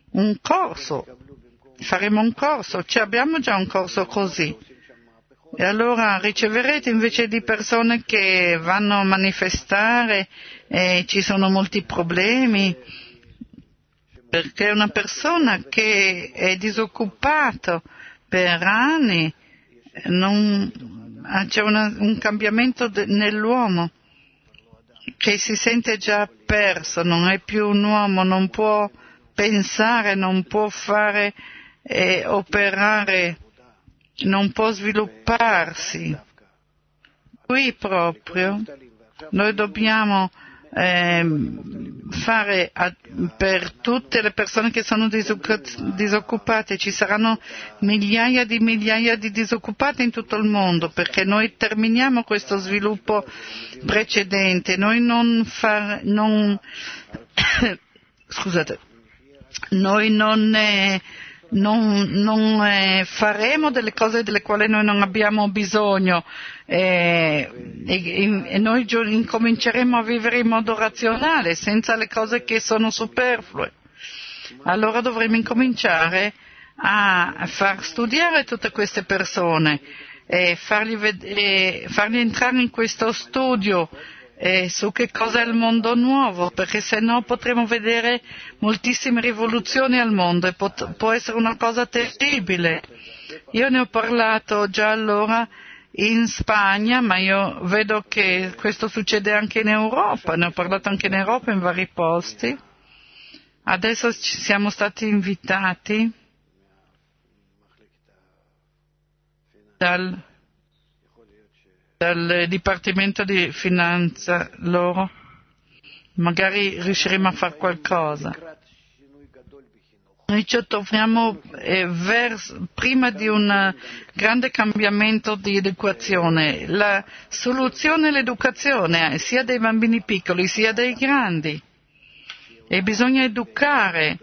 faremo un corso, abbiamo già un corso così. E allora riceverete invece di persone che vanno a manifestare e ci sono molti problemi, perché una persona che è disoccupato per anni c'è un cambiamento nell'uomo che si sente già perso, non è più un uomo, non può pensare, non può fare operare, non può svilupparsi. Qui proprio noi dobbiamo fare per tutte le persone che sono disoccupate. Ci saranno migliaia di disoccupati in tutto il mondo, perché noi terminiamo questo sviluppo precedente. Noi non faremo delle cose delle quali noi non abbiamo bisogno, e noi incominceremo a vivere in modo razionale, senza le cose che sono superflue. Allora dovremo incominciare a far studiare tutte queste persone e farli entrare in questo studio su che cosa è il mondo nuovo, perché se no potremo vedere moltissime rivoluzioni al mondo e può essere una cosa terribile. Io ne ho parlato già allora in Spagna, ma io vedo che questo succede anche in Europa, ne ho parlato anche in Europa in vari posti. Adesso ci siamo stati invitati dal Dipartimento di Finanza loro, magari riusciremo a fare qualcosa. Noi ci troviamo prima di un grande cambiamento di educazione. La soluzione è l'educazione, sia dei bambini piccoli sia dei grandi. E bisogna educare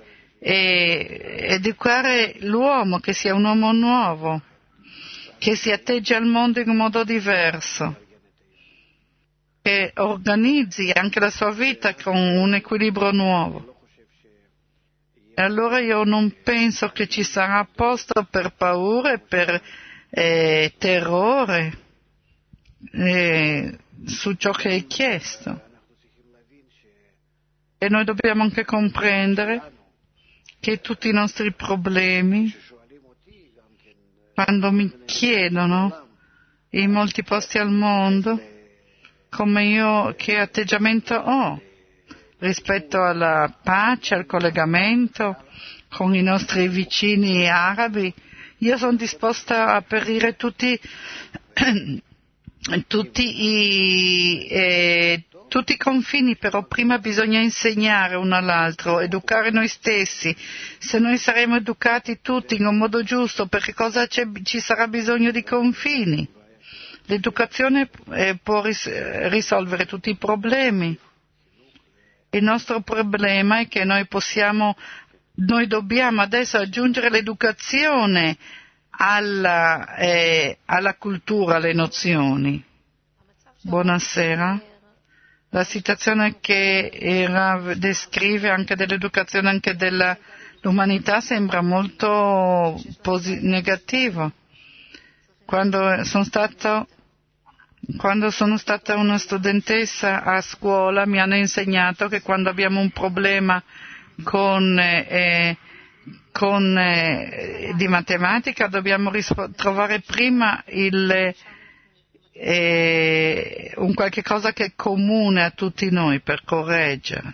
l'uomo, che sia un uomo nuovo, che si atteggia al mondo in un modo diverso, che organizzi anche la sua vita con un equilibrio nuovo. E allora io non penso che ci sarà posto per paura e per terrore su ciò che è chiesto. E noi dobbiamo anche comprendere che tutti i nostri problemi, quando mi chiedono in molti posti al mondo che atteggiamento ho rispetto alla pace, al collegamento con i nostri vicini arabi, io sono disposta a aprire tutti i confini, però prima bisogna insegnare uno all'altro, educare noi stessi. Se noi saremo educati tutti in un modo giusto, perché cosa ci sarà bisogno di confini? L'educazione può risolvere tutti i problemi. Il nostro problema è che noi dobbiamo adesso aggiungere l'educazione alla cultura, alle nozioni. Buonasera. La situazione che descrive anche dell'educazione, anche dell'umanità, sembra molto negativa. Quando sono stata una studentessa a scuola mi hanno insegnato che quando abbiamo un problema di matematica dobbiamo trovare prima un qualche cosa che è comune a tutti noi per correggere.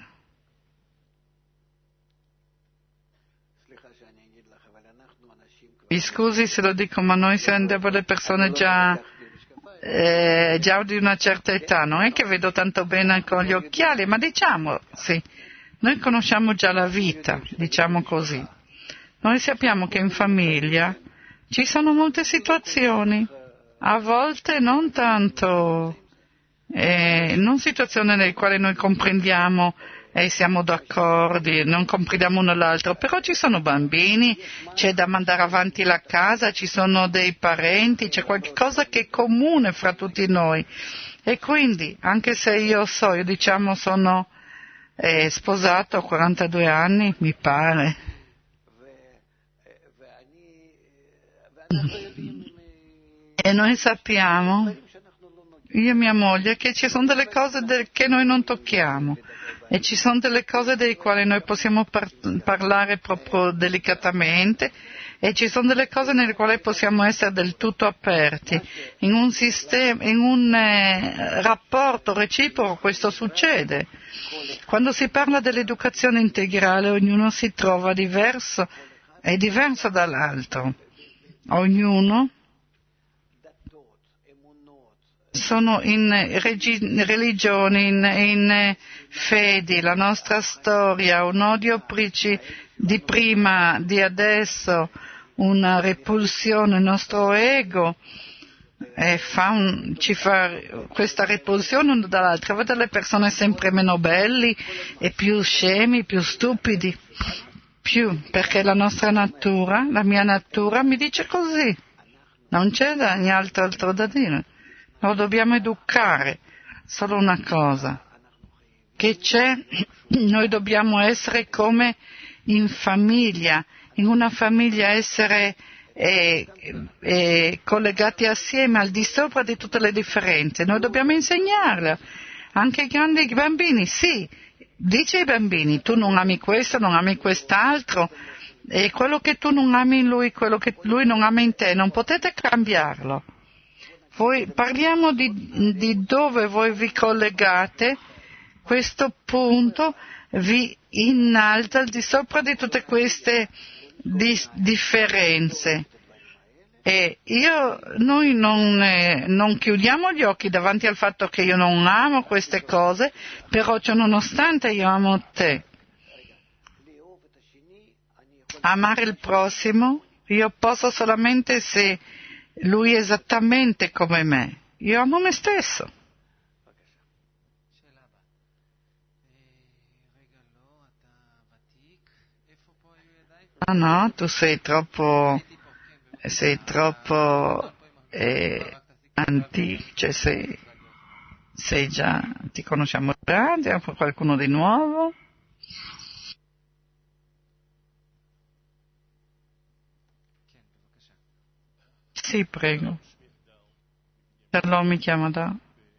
Mi scusi se lo dico, ma noi siamo delle persone già di una certa età, non è che vedo tanto bene con gli occhiali, ma diciamo, sì, noi conosciamo già la vita, diciamo così. Noi sappiamo che in famiglia ci sono molte situazioni, a volte non tanto, non situazioni nelle quali noi comprendiamo e siamo d'accordo, non comprendiamo uno l'altro, però ci sono bambini, c'è da mandare avanti la casa, ci sono dei parenti, c'è qualcosa che è comune fra tutti noi. E quindi, anche se io diciamo sono sposato a 42 anni, mi pare. E noi sappiamo, io e mia moglie, che ci sono delle cose che noi non tocchiamo e ci sono delle cose delle quali noi possiamo parlare proprio delicatamente e ci sono delle cose nelle quali possiamo essere del tutto aperti. In un rapporto reciproco questo succede. Quando si parla dell'educazione integrale, ognuno si trova diverso, è diverso dall'altro. Ognuno sono in religioni, in fedi, la nostra storia, un odio di prima, di adesso, una repulsione, il nostro ego ci fa questa repulsione uno dall'altro. Vedo le persone sempre meno belli e più scemi, più stupidi, perché la nostra natura, la mia natura mi dice così, non c'è altro da dire. Lo dobbiamo educare, solo una cosa che c'è, noi dobbiamo essere come in famiglia, in una famiglia essere collegati assieme al di sopra di tutte le differenze. Noi dobbiamo insegnarle, anche ai grandi bambini, sì, dice ai bambini, tu non ami questo, non ami quest'altro, e quello che tu non ami in lui, quello che lui non ama in te, non potete cambiarlo. Parliamo di dove voi vi collegate, questo punto vi innalza al di sopra di tutte queste differenze. E noi non chiudiamo gli occhi davanti al fatto che io non amo queste cose, però ciononostante io amo te. Amare il prossimo, io posso solamente se lui è esattamente come me. Io amo me stesso. No, tu sei troppo antico, cioè sei già, ti conosciamo già, andiamo per qualcuno di nuovo. Sì, prego. Shalom mi chiama da.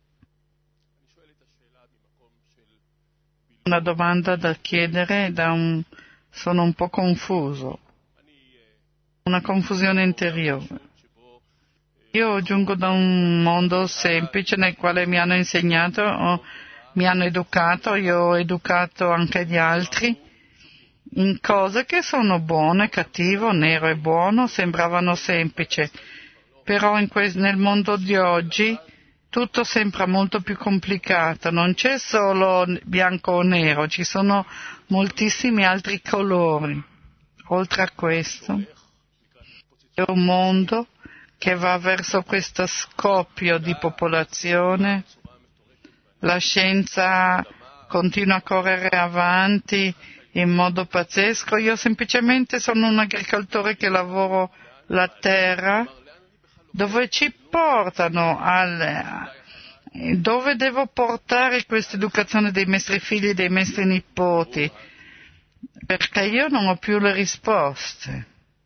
Una domanda da chiedere sono un po' confuso. Una confusione interiore. Io giungo da un mondo semplice nel quale mi hanno insegnato, mi hanno educato, io ho educato anche gli altri in cose che sono buone, cattivo, nero e buono, sembravano semplici. Però nel mondo di oggi tutto sembra molto più complicato, non c'è solo bianco o nero, ci sono moltissimi altri colori. Oltre a questo, è un mondo che va verso questo scoppio di popolazione, la scienza continua a correre avanti in modo pazzesco, io semplicemente sono un agricoltore che lavoro la terra, dove ci portano dove devo portare questa educazione dei nostri figli e dei nostri nipoti, perché io non ho più le risposte.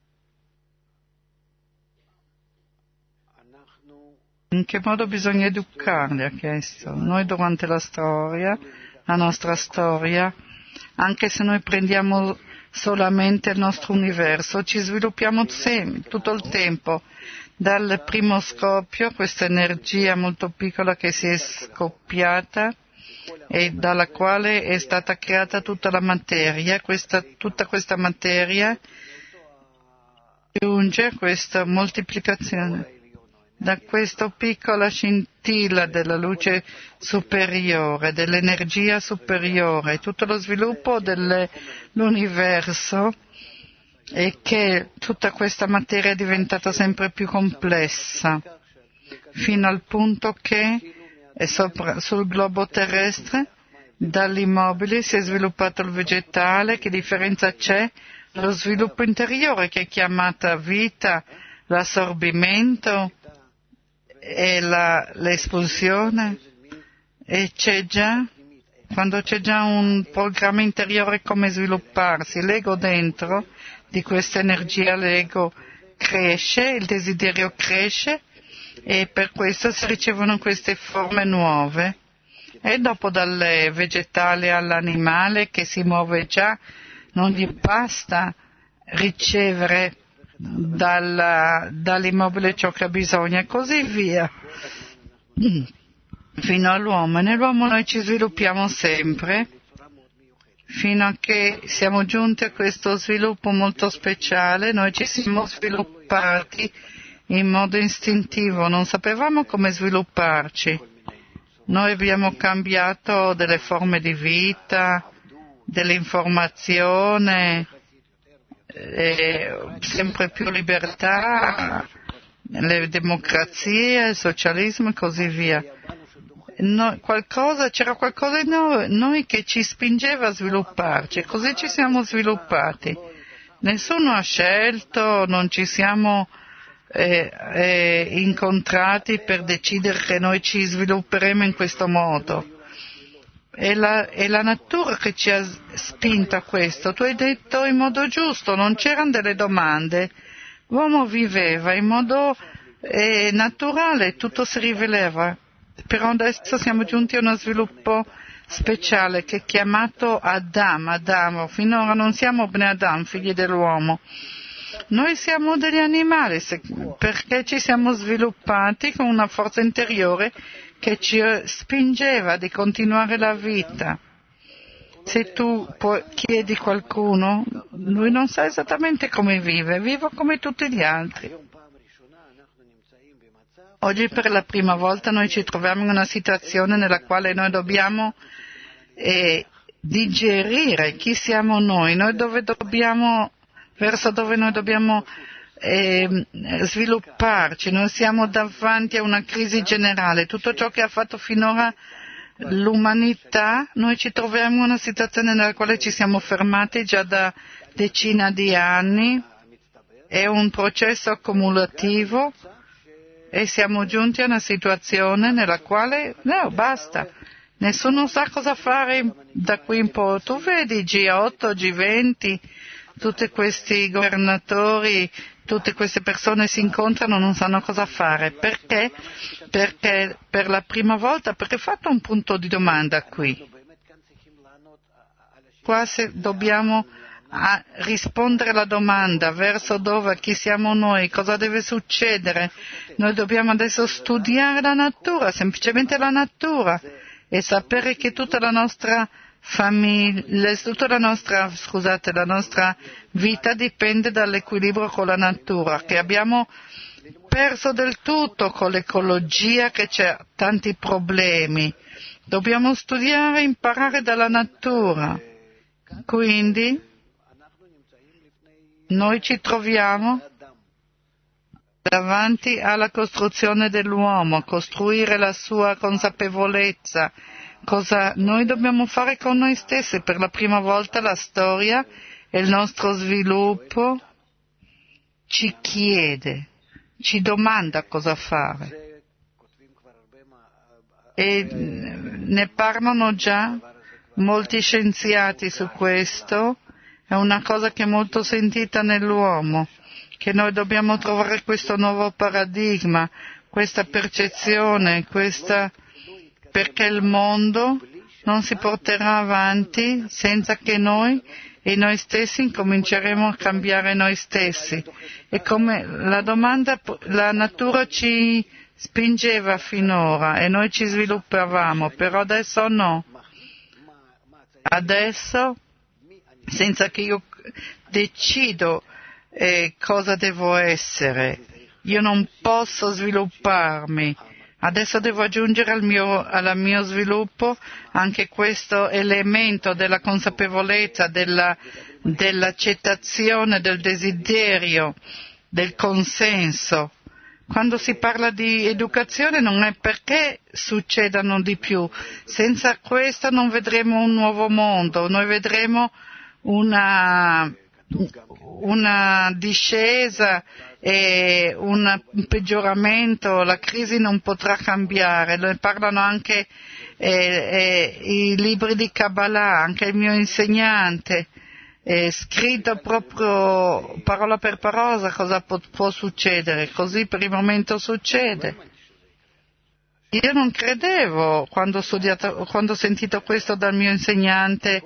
In che modo bisogna educarli, ha chiesto. Noi durante la nostra storia, anche se noi prendiamo solamente il nostro universo, ci sviluppiamo tutto il tempo. Dal primo scoppio, questa energia molto piccola che si è scoppiata e dalla quale è stata creata tutta la materia, tutta questa materia giunge a questa moltiplicazione. Da questa piccola scintilla della luce superiore, dell'energia superiore, tutto lo sviluppo dell'universo, e che tutta questa materia è diventata sempre più complessa, fino al punto che sul globo terrestre, dall'immobile si è sviluppato il vegetale. Che differenza c'è? Lo sviluppo interiore, che è chiamata vita, l'assorbimento e l'espulsione, e quando c'è già un programma interiore come svilupparsi, l'ego dentro di questa energia, l'ego cresce, il desiderio cresce, e per questo si ricevono queste forme nuove, e dopo dal vegetale all'animale che si muove già, non gli basta ricevere dall'immobile ciò che ha bisogno, e così via fino all'uomo. E nell'uomo noi ci sviluppiamo sempre fino a che siamo giunti a questo sviluppo molto speciale. Noi ci siamo sviluppati in modo istintivo, non sapevamo come svilupparci. Noi abbiamo cambiato delle forme di vita, dell'informazione, sempre più libertà, le democrazie, il socialismo e così via. C'era qualcosa in noi che ci spingeva a svilupparci, e così ci siamo sviluppati. Nessuno ha scelto, non ci siamo incontrati per decidere che noi ci svilupperemo in questo modo. È la natura che ci ha spinto a questo. Tu hai detto in modo giusto, non c'erano delle domande. L'uomo viveva in modo naturale, tutto si rivelava. Però adesso siamo giunti a uno sviluppo speciale che è chiamato Adamo. Finora non siamo Bnei Adam, figli dell'uomo. Noi siamo degli animali perché ci siamo sviluppati con una forza interiore che ci spingeva di continuare la vita. Se tu chiedi a qualcuno, lui non sa esattamente come vivo come tutti gli altri. Oggi per la prima volta noi ci troviamo in una situazione nella quale noi dobbiamo digerire chi siamo noi verso dove noi dobbiamo svilupparci. Noi siamo davanti a una crisi generale. Tutto ciò che ha fatto finora l'umanità, noi ci troviamo in una situazione nella quale ci siamo fermati già da decine di anni. È un processo accumulativo e siamo giunti a una situazione nella quale basta. Nessuno sa cosa fare da qui in poi. Tu vedi G8, G20, tutti questi governatori, tutte queste persone si incontrano, non sanno cosa fare. Perché? Perché per la prima volta, perché fate un punto di domanda qui. Qua se dobbiamo rispondere alla domanda verso dove, chi siamo noi, cosa deve succedere. Noi dobbiamo adesso studiare la natura, semplicemente la natura, e sapere che tutta la nostra famiglia, la nostra vita dipende dall'equilibrio con la natura, che abbiamo perso del tutto con l'ecologia, che c'è tanti problemi. Dobbiamo studiare e imparare dalla natura. Quindi noi ci troviamo davanti alla costruzione dell'uomo, costruire la sua consapevolezza. Cosa noi dobbiamo fare con noi stessi? Per la prima volta la storia e il nostro sviluppo ci chiede, ci domanda cosa fare. E ne parlano già molti scienziati su questo. È una cosa che è molto sentita nell'uomo, che noi dobbiamo trovare questo nuovo paradigma, questa percezione, perché il mondo non si porterà avanti senza che noi e noi stessi incominceremo a cambiare noi stessi. E come la natura ci spingeva finora e noi ci sviluppavamo, però adesso no. Adesso, senza che io decido cosa devo essere, io non posso svilupparmi. Adesso devo aggiungere al mio sviluppo anche questo elemento della consapevolezza, dell'accettazione, del desiderio, del consenso. Quando si parla di educazione non è perché succedano di più. Senza questo non vedremo un nuovo mondo, noi vedremo una discesa e un peggioramento, la crisi non potrà cambiare. Ne parlano anche i libri di Kabbalah, anche il mio insegnante, scritto proprio parola per parola cosa può succedere, così per il momento succede. Io non credevo quando ho sentito questo dal mio insegnante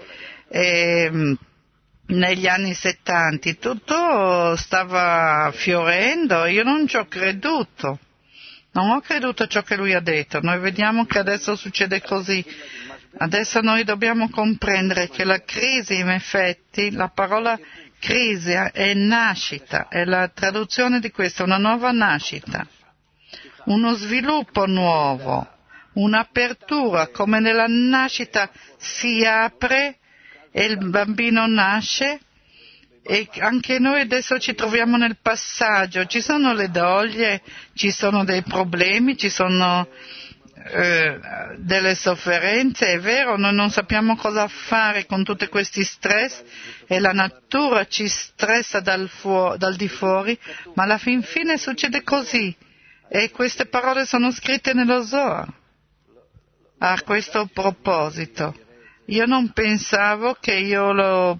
negli anni 70, tutto stava fiorendo, io non ci ho creduto. Non ho creduto a ciò che lui ha detto. Noi vediamo che adesso succede così. Adesso noi dobbiamo comprendere che la crisi, in effetti, la parola crisi è nascita, è la traduzione di questo, una nuova nascita, uno sviluppo nuovo, un'apertura, come nella nascita si apre e il bambino nasce, e anche noi adesso ci troviamo nel passaggio, ci sono le doglie, ci sono dei problemi, ci sono delle sofferenze, è vero, noi non sappiamo cosa fare con tutti questi stress e la natura ci stressa dal di fuori, ma alla fin fine succede così, e queste parole sono scritte nello Zohar a questo proposito. Io non pensavo che io non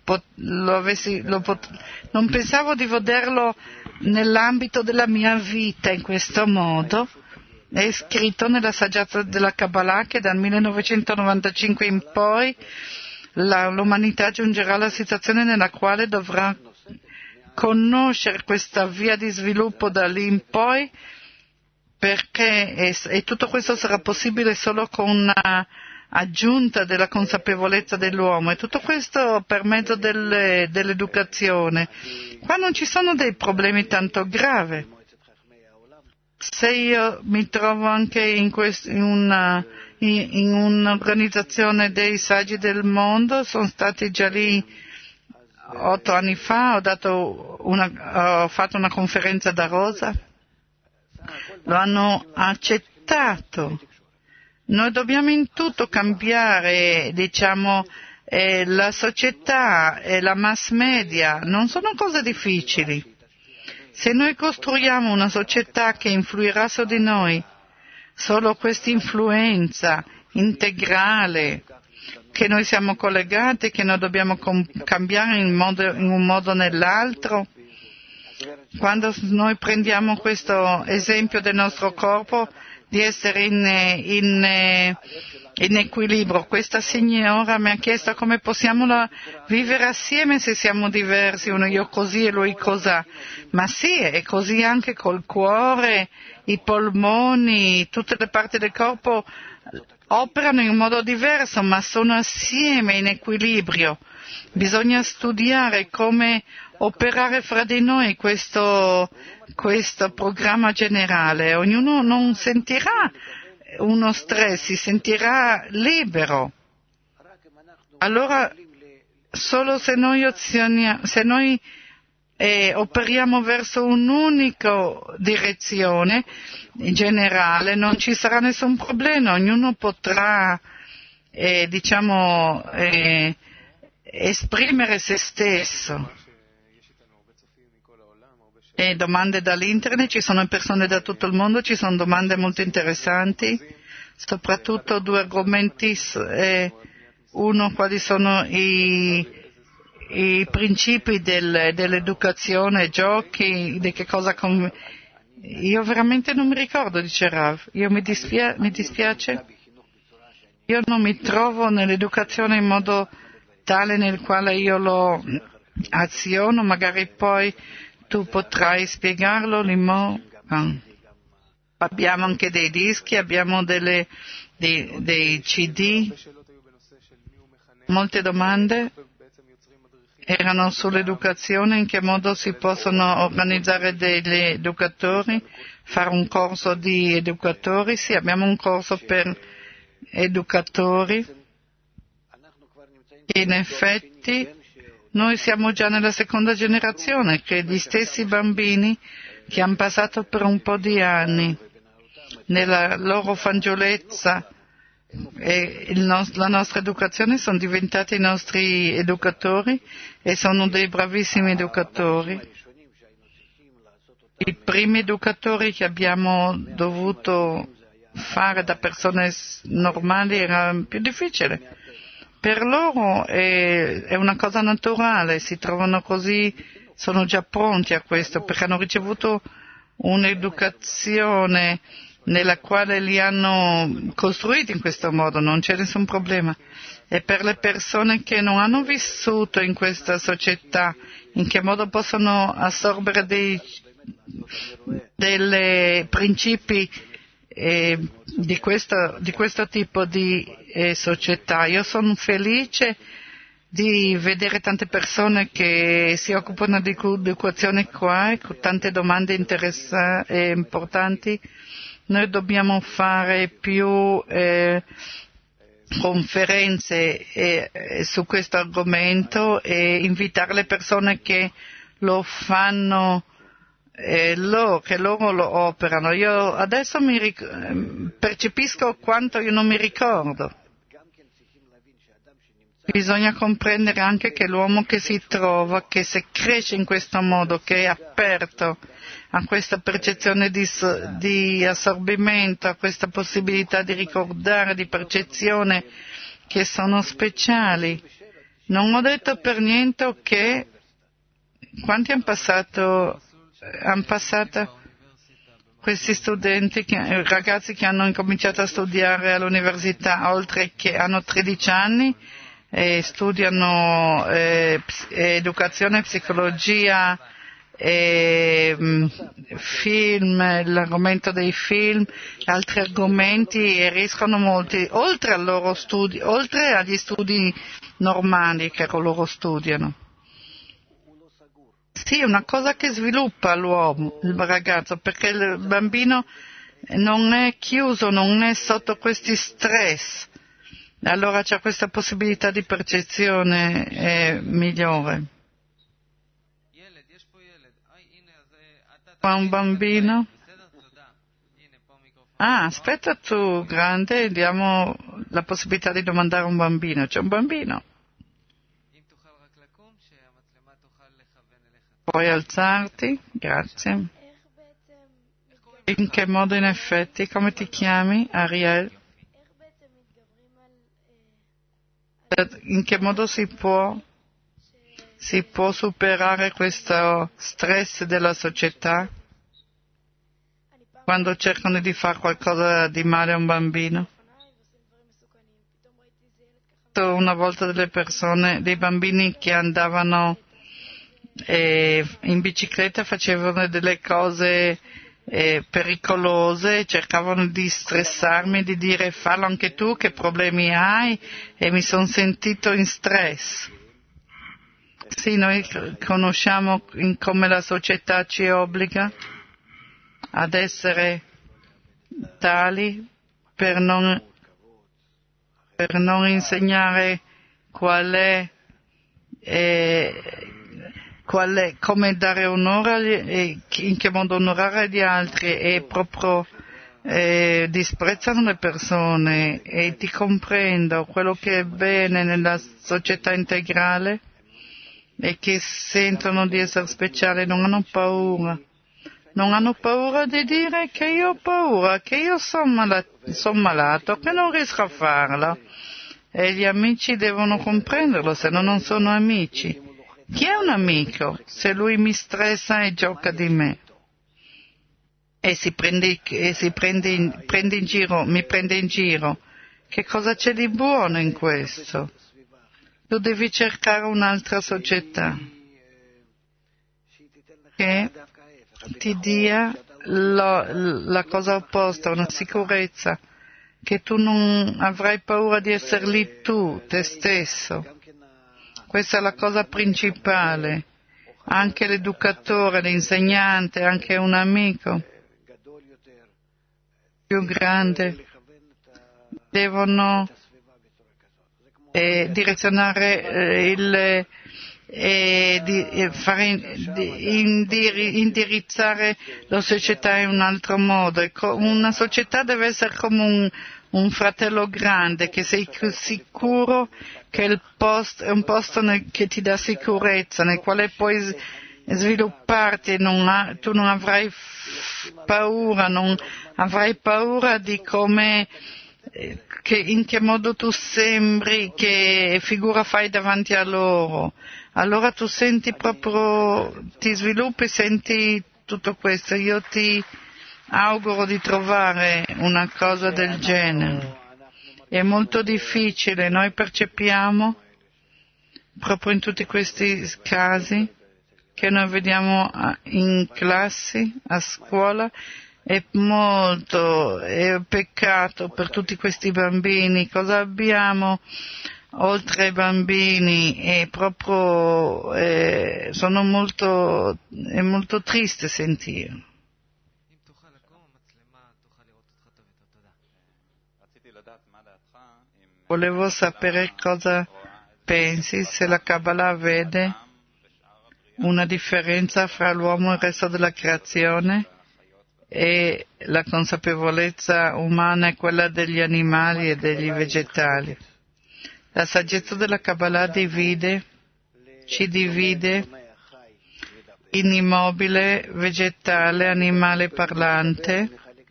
pensavo di vederlo nell'ambito della mia vita in questo modo. È scritto nella saggiazza della Kabbalah che dal 1995 in poi l'umanità giungerà alla situazione nella quale dovrà conoscere questa via di sviluppo da lì in poi, e tutto questo sarà possibile solo con una aggiunta della consapevolezza dell'uomo, e tutto questo per mezzo dell'educazione. Qua non ci sono dei problemi tanto gravi. Se io mi trovo anche in un'organizzazione dei saggi del mondo, sono stati già lì 8 anni fa, ho fatto una conferenza da Rosa, lo hanno accettato. Noi dobbiamo in tutto cambiare, la società e la mass media non sono cose difficili. Se noi costruiamo una società che influirà su di noi, solo questa influenza integrale, che noi siamo collegati, che noi dobbiamo cambiare in un modo o nell'altro, quando noi prendiamo questo esempio del nostro corpo, di essere in equilibrio. Questa signora mi ha chiesto come possiamo vivere assieme se siamo diversi, io così e lui cos'ha. Ma sì, è così anche col cuore, i polmoni, tutte le parti del corpo operano in un modo diverso, ma sono assieme in equilibrio. Bisogna studiare come operare fra di noi questo programma generale. Ognuno non sentirà uno stress, si sentirà libero. Allora, solo se noi operiamo verso un'unica direzione generale, non ci sarà nessun problema, ognuno potrà esprimere se stesso. E domande dall'internet, ci sono persone da tutto il mondo, ci sono domande molto interessanti, soprattutto 2 argomenti, uno quali sono i principi dell'educazione, giochi, di che cosa io veramente non mi ricordo, dice Rav, mi dispiace, io non mi trovo nell'educazione in modo tale nel quale io lo aziono, magari poi tu potrai spiegarlo, Abbiamo anche dei dischi, abbiamo dei CD, molte domande erano sull'educazione, in che modo si possono organizzare degli educatori, fare un corso di educatori. Sì, abbiamo un corso per educatori. In effetti noi siamo già nella seconda generazione, che gli stessi bambini che hanno passato per un po' di anni nella loro fanciullezza e la nostra educazione sono diventati i nostri educatori e sono dei bravissimi educatori. I primi educatori che abbiamo dovuto fare da persone normali era più difficile. Per loro è una cosa naturale, si trovano così, sono già pronti a questo, perché hanno ricevuto un'educazione nella quale li hanno costruiti in questo modo, non c'è nessun problema. E per le persone che non hanno vissuto in questa società, in che modo possono assorbire dei principi di questo tipo di società. Io sono felice di vedere tante persone che si occupano di educazione qua, con tante domande interessanti e importanti. Noi dobbiamo fare più conferenze su questo argomento e invitare le persone che lo fanno, che loro lo operano. Io adesso percepisco quanto io non mi ricordo. Bisogna comprendere anche che l'uomo che si trova, che se cresce in questo modo, che è aperto a questa percezione di assorbimento, a questa possibilità di ricordare, di percezione, che sono speciali. Non ho detto per niente che quanti hanno passato questi studenti, ragazzi che hanno incominciato a studiare all'università, oltre che hanno 13 anni, e studiano educazione, psicologia, film, l'argomento dei film, altri argomenti, e riescono molti, oltre al loro studi, oltre agli studi normali che loro studiano. Sì, è una cosa che sviluppa l'uomo, il ragazzo, perché il bambino non è chiuso, non è sotto questi stress. Allora c'è questa possibilità di percezione migliore. Qua un bambino. Aspetta tu, grande, diamo la possibilità di domandare a un bambino. C'è un bambino. Puoi alzarti? Grazie. In che modo in effetti? Come ti chiami? Ariel? In che modo si può superare questo stress della società quando cercano di fare qualcosa di male a un bambino? Una volta dei bambini che andavano in bicicletta, facevano delle cose pericolose, cercavano di stressarmi, di dire fallo anche tu, che problemi hai, e mi sono sentito in stress. Sì, noi conosciamo come la società ci obbliga ad essere tali per non insegnare come dare onore e in che modo onorare gli altri, e proprio disprezzano le persone. E ti comprendo, quello che è bene nella società integrale è che sentono di essere speciali, non hanno paura di dire che io ho paura, che io sono malato, che non riesco a farlo, e gli amici devono comprenderlo, se no non sono amici. Chi è un amico se lui mi stressa e gioca di me e mi prende in giro? Che cosa c'è di buono in questo? Tu devi cercare un'altra società che ti dia la cosa opposta, una sicurezza, che tu non avrai paura di essere lì tu, te stesso. Questa è la cosa principale. Anche l'educatore, l'insegnante, anche un amico più grande devono direzionare indirizzare la società in un altro modo. Una società deve essere come un fratello grande, che sei sicuro che è un posto che ti dà sicurezza, nel quale puoi svilupparti, tu non avrai paura, non avrai paura di come, in che modo tu sembri, che figura fai davanti a loro. Allora tu senti proprio, ti sviluppi, senti tutto questo. Io ti auguro di trovare una cosa del genere. È molto difficile, noi percepiamo proprio in tutti questi casi che noi vediamo in classi, a scuola, è peccato per tutti questi bambini. Cosa abbiamo? oltre ai bambini, è proprio è molto triste sentirlo. Volevo sapere cosa pensi, se la Kabbalah vede una differenza fra l'uomo e il resto della creazione e la consapevolezza umana e quella degli animali e degli vegetali. La saggezza della Kabbalah ci divide in immobile, vegetale, animale parlante,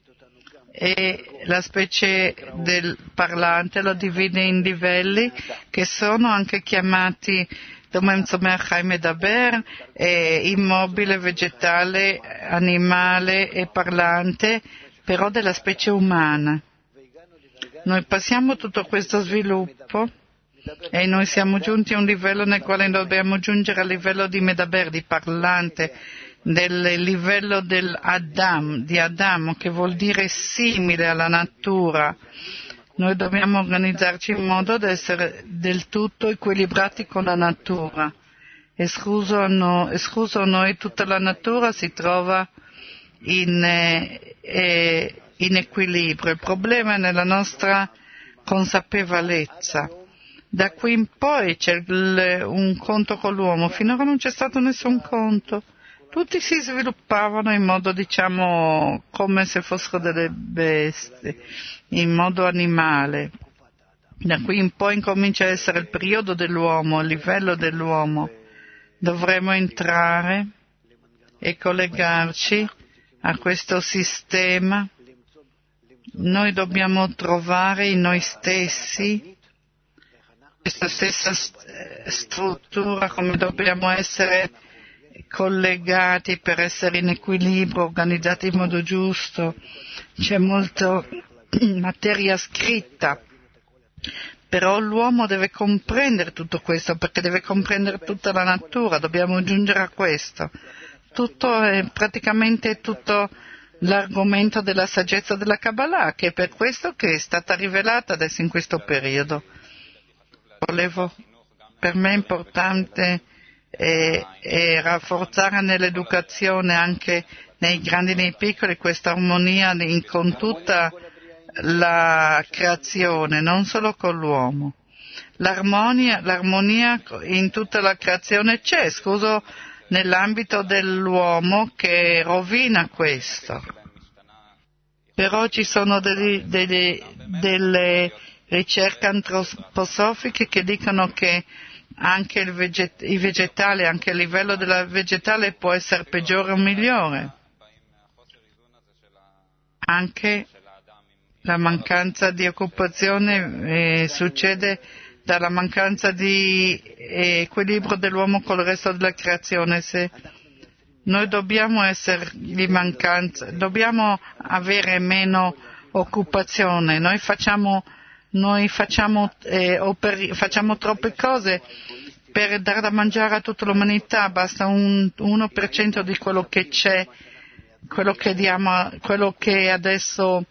e la specie del parlante lo divide in livelli che sono anche chiamati Domem Tzomech Chai Medaber, immobile, vegetale, animale e parlante, però della specie umana. Noi passiamo tutto questo sviluppo e noi siamo giunti a un livello nel quale dobbiamo giungere al livello di Medaber, di parlante, del livello di Adamo, che vuol dire simile alla natura. Noi dobbiamo organizzarci in modo da essere del tutto equilibrati con la natura. Escluso noi, tutta la natura si trova in equilibrio. Il problema è nella nostra consapevolezza. Da qui in poi c'è un conto con l'uomo. Finora non c'è stato nessun conto. Tutti si sviluppavano in modo, come se fossero delle bestie, in modo animale. Da qui in poi incomincia a essere il periodo dell'uomo, il livello dell'uomo. Dovremo entrare e collegarci a questo sistema. Noi dobbiamo trovare in noi stessi questa stessa struttura, come dobbiamo essere collegati per essere in equilibrio, organizzati in modo giusto. C'è molta materia scritta, però l'uomo deve comprendere tutto questo, perché deve comprendere tutta la natura, dobbiamo giungere a questo. Praticamente tutto l'argomento della saggezza della Kabbalah, che è per questo che è stata rivelata adesso in questo periodo. Per me è importante rafforzare nell'educazione, anche nei grandi e nei piccoli, questa armonia con tutta la creazione, non solo con l'uomo. L'armonia in tutta la creazione c'è, nell'ambito dell'uomo che rovina questo. Però ci sono delle ricerche antroposofiche che dicono che anche i vegetali, anche il livello della vegetale può essere peggiore o migliore. Anche la mancanza di occupazione succede dalla mancanza di equilibrio dell'uomo con il resto della creazione. Se noi dobbiamo dobbiamo avere meno occupazione. Noi facciamo troppe cose per dare da mangiare a tutta l'umanità, basta un 1% di quello che c'è, quello che diamo, quello che adesso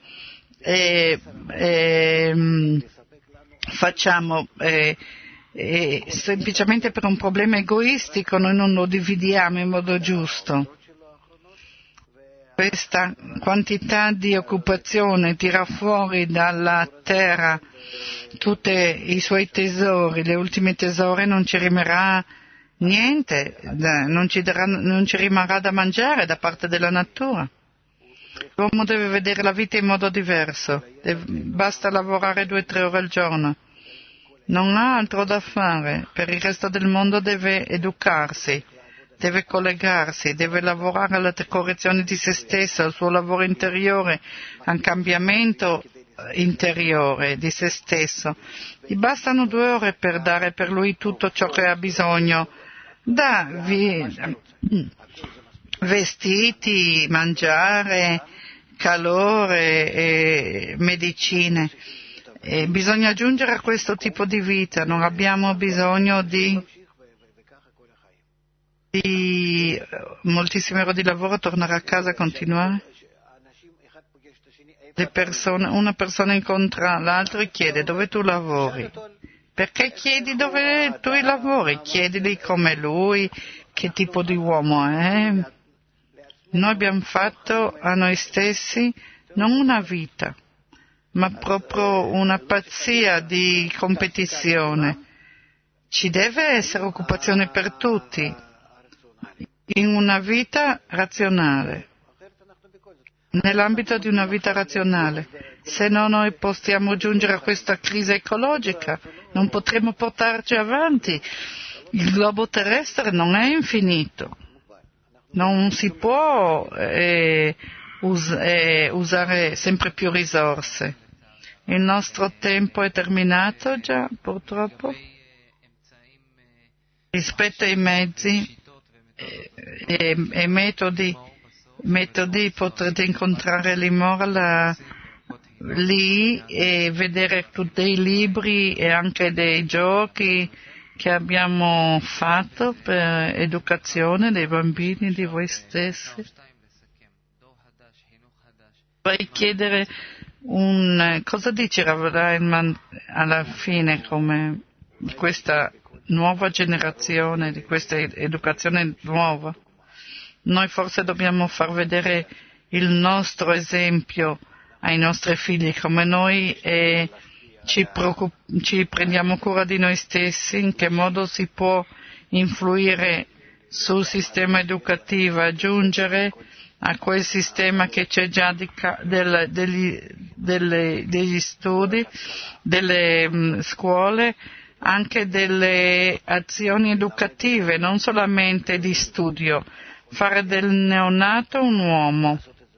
facciamo, semplicemente per un problema egoistico noi non lo dividiamo in modo giusto. Questa quantità di occupazione tira fuori dalla terra tutti i suoi tesori, le ultime tesori, non ci rimarrà niente, non ci rimarrà da mangiare da parte della natura. L'uomo deve vedere la vita in modo diverso, basta lavorare 2-3 ore al giorno, non ha altro da fare, per il resto del mondo deve educarsi, deve collegarsi, deve lavorare alla correzione di se stesso, al suo lavoro interiore, al cambiamento interiore di se stesso. Gli bastano 2 ore per dare per lui tutto ciò che ha bisogno, vestiti, mangiare, calore e medicine. E bisogna giungere a questo tipo di vita, non abbiamo bisogno di moltissime ore di lavoro, tornare a casa e continuare. Una persona incontra l'altro e chiede: dove tu lavori? Perché chiedi dove tu lavori, chiedili come lui, che tipo di uomo è. Noi abbiamo fatto a noi stessi non una vita, ma proprio una pazzia di competizione. Ci deve essere occupazione per tutti, in una vita razionale, nell'ambito di una vita razionale. Se no noi possiamo giungere a questa crisi ecologica, non potremo portarci avanti. Il globo terrestre non è infinito, non si può usare sempre più risorse. Il nostro tempo è terminato già, purtroppo. Rispetto ai mezzi e metodi potrete incontrare Limor lì e vedere tutti i libri e anche dei giochi che abbiamo fatto per educazione dei bambini, di voi stessi. Vorrei chiedere cosa dice Rav Reinman alla fine come di questa nuova generazione, di questa educazione nuova. Noi forse dobbiamo far vedere il nostro esempio ai nostri figli, come noi ci prendiamo cura di noi stessi, in che modo si può influire sul sistema educativo, aggiungere a quel sistema che c'è già degli studi, delle scuole, anche delle azioni educative, non solamente di studio, fare del neonato un uomo.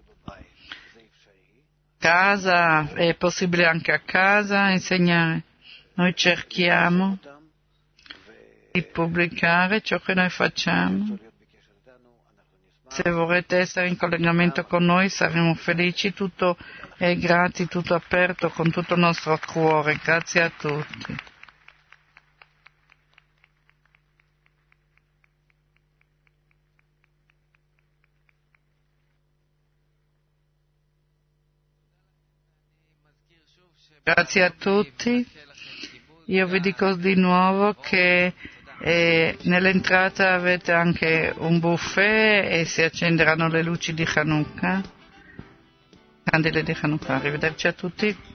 Casa, è possibile anche a casa insegnare. Noi cerchiamo di pubblicare ciò che noi facciamo. Se vorrete essere in collegamento con noi saremo felici, tutto è grati, tutto aperto con tutto il nostro cuore. Grazie a tutti. Grazie a tutti. Io vi dico di nuovo che nell'entrata avete anche un buffet e si accenderanno le luci di Hanukkah, candele di Hanukkah. Arrivederci a tutti.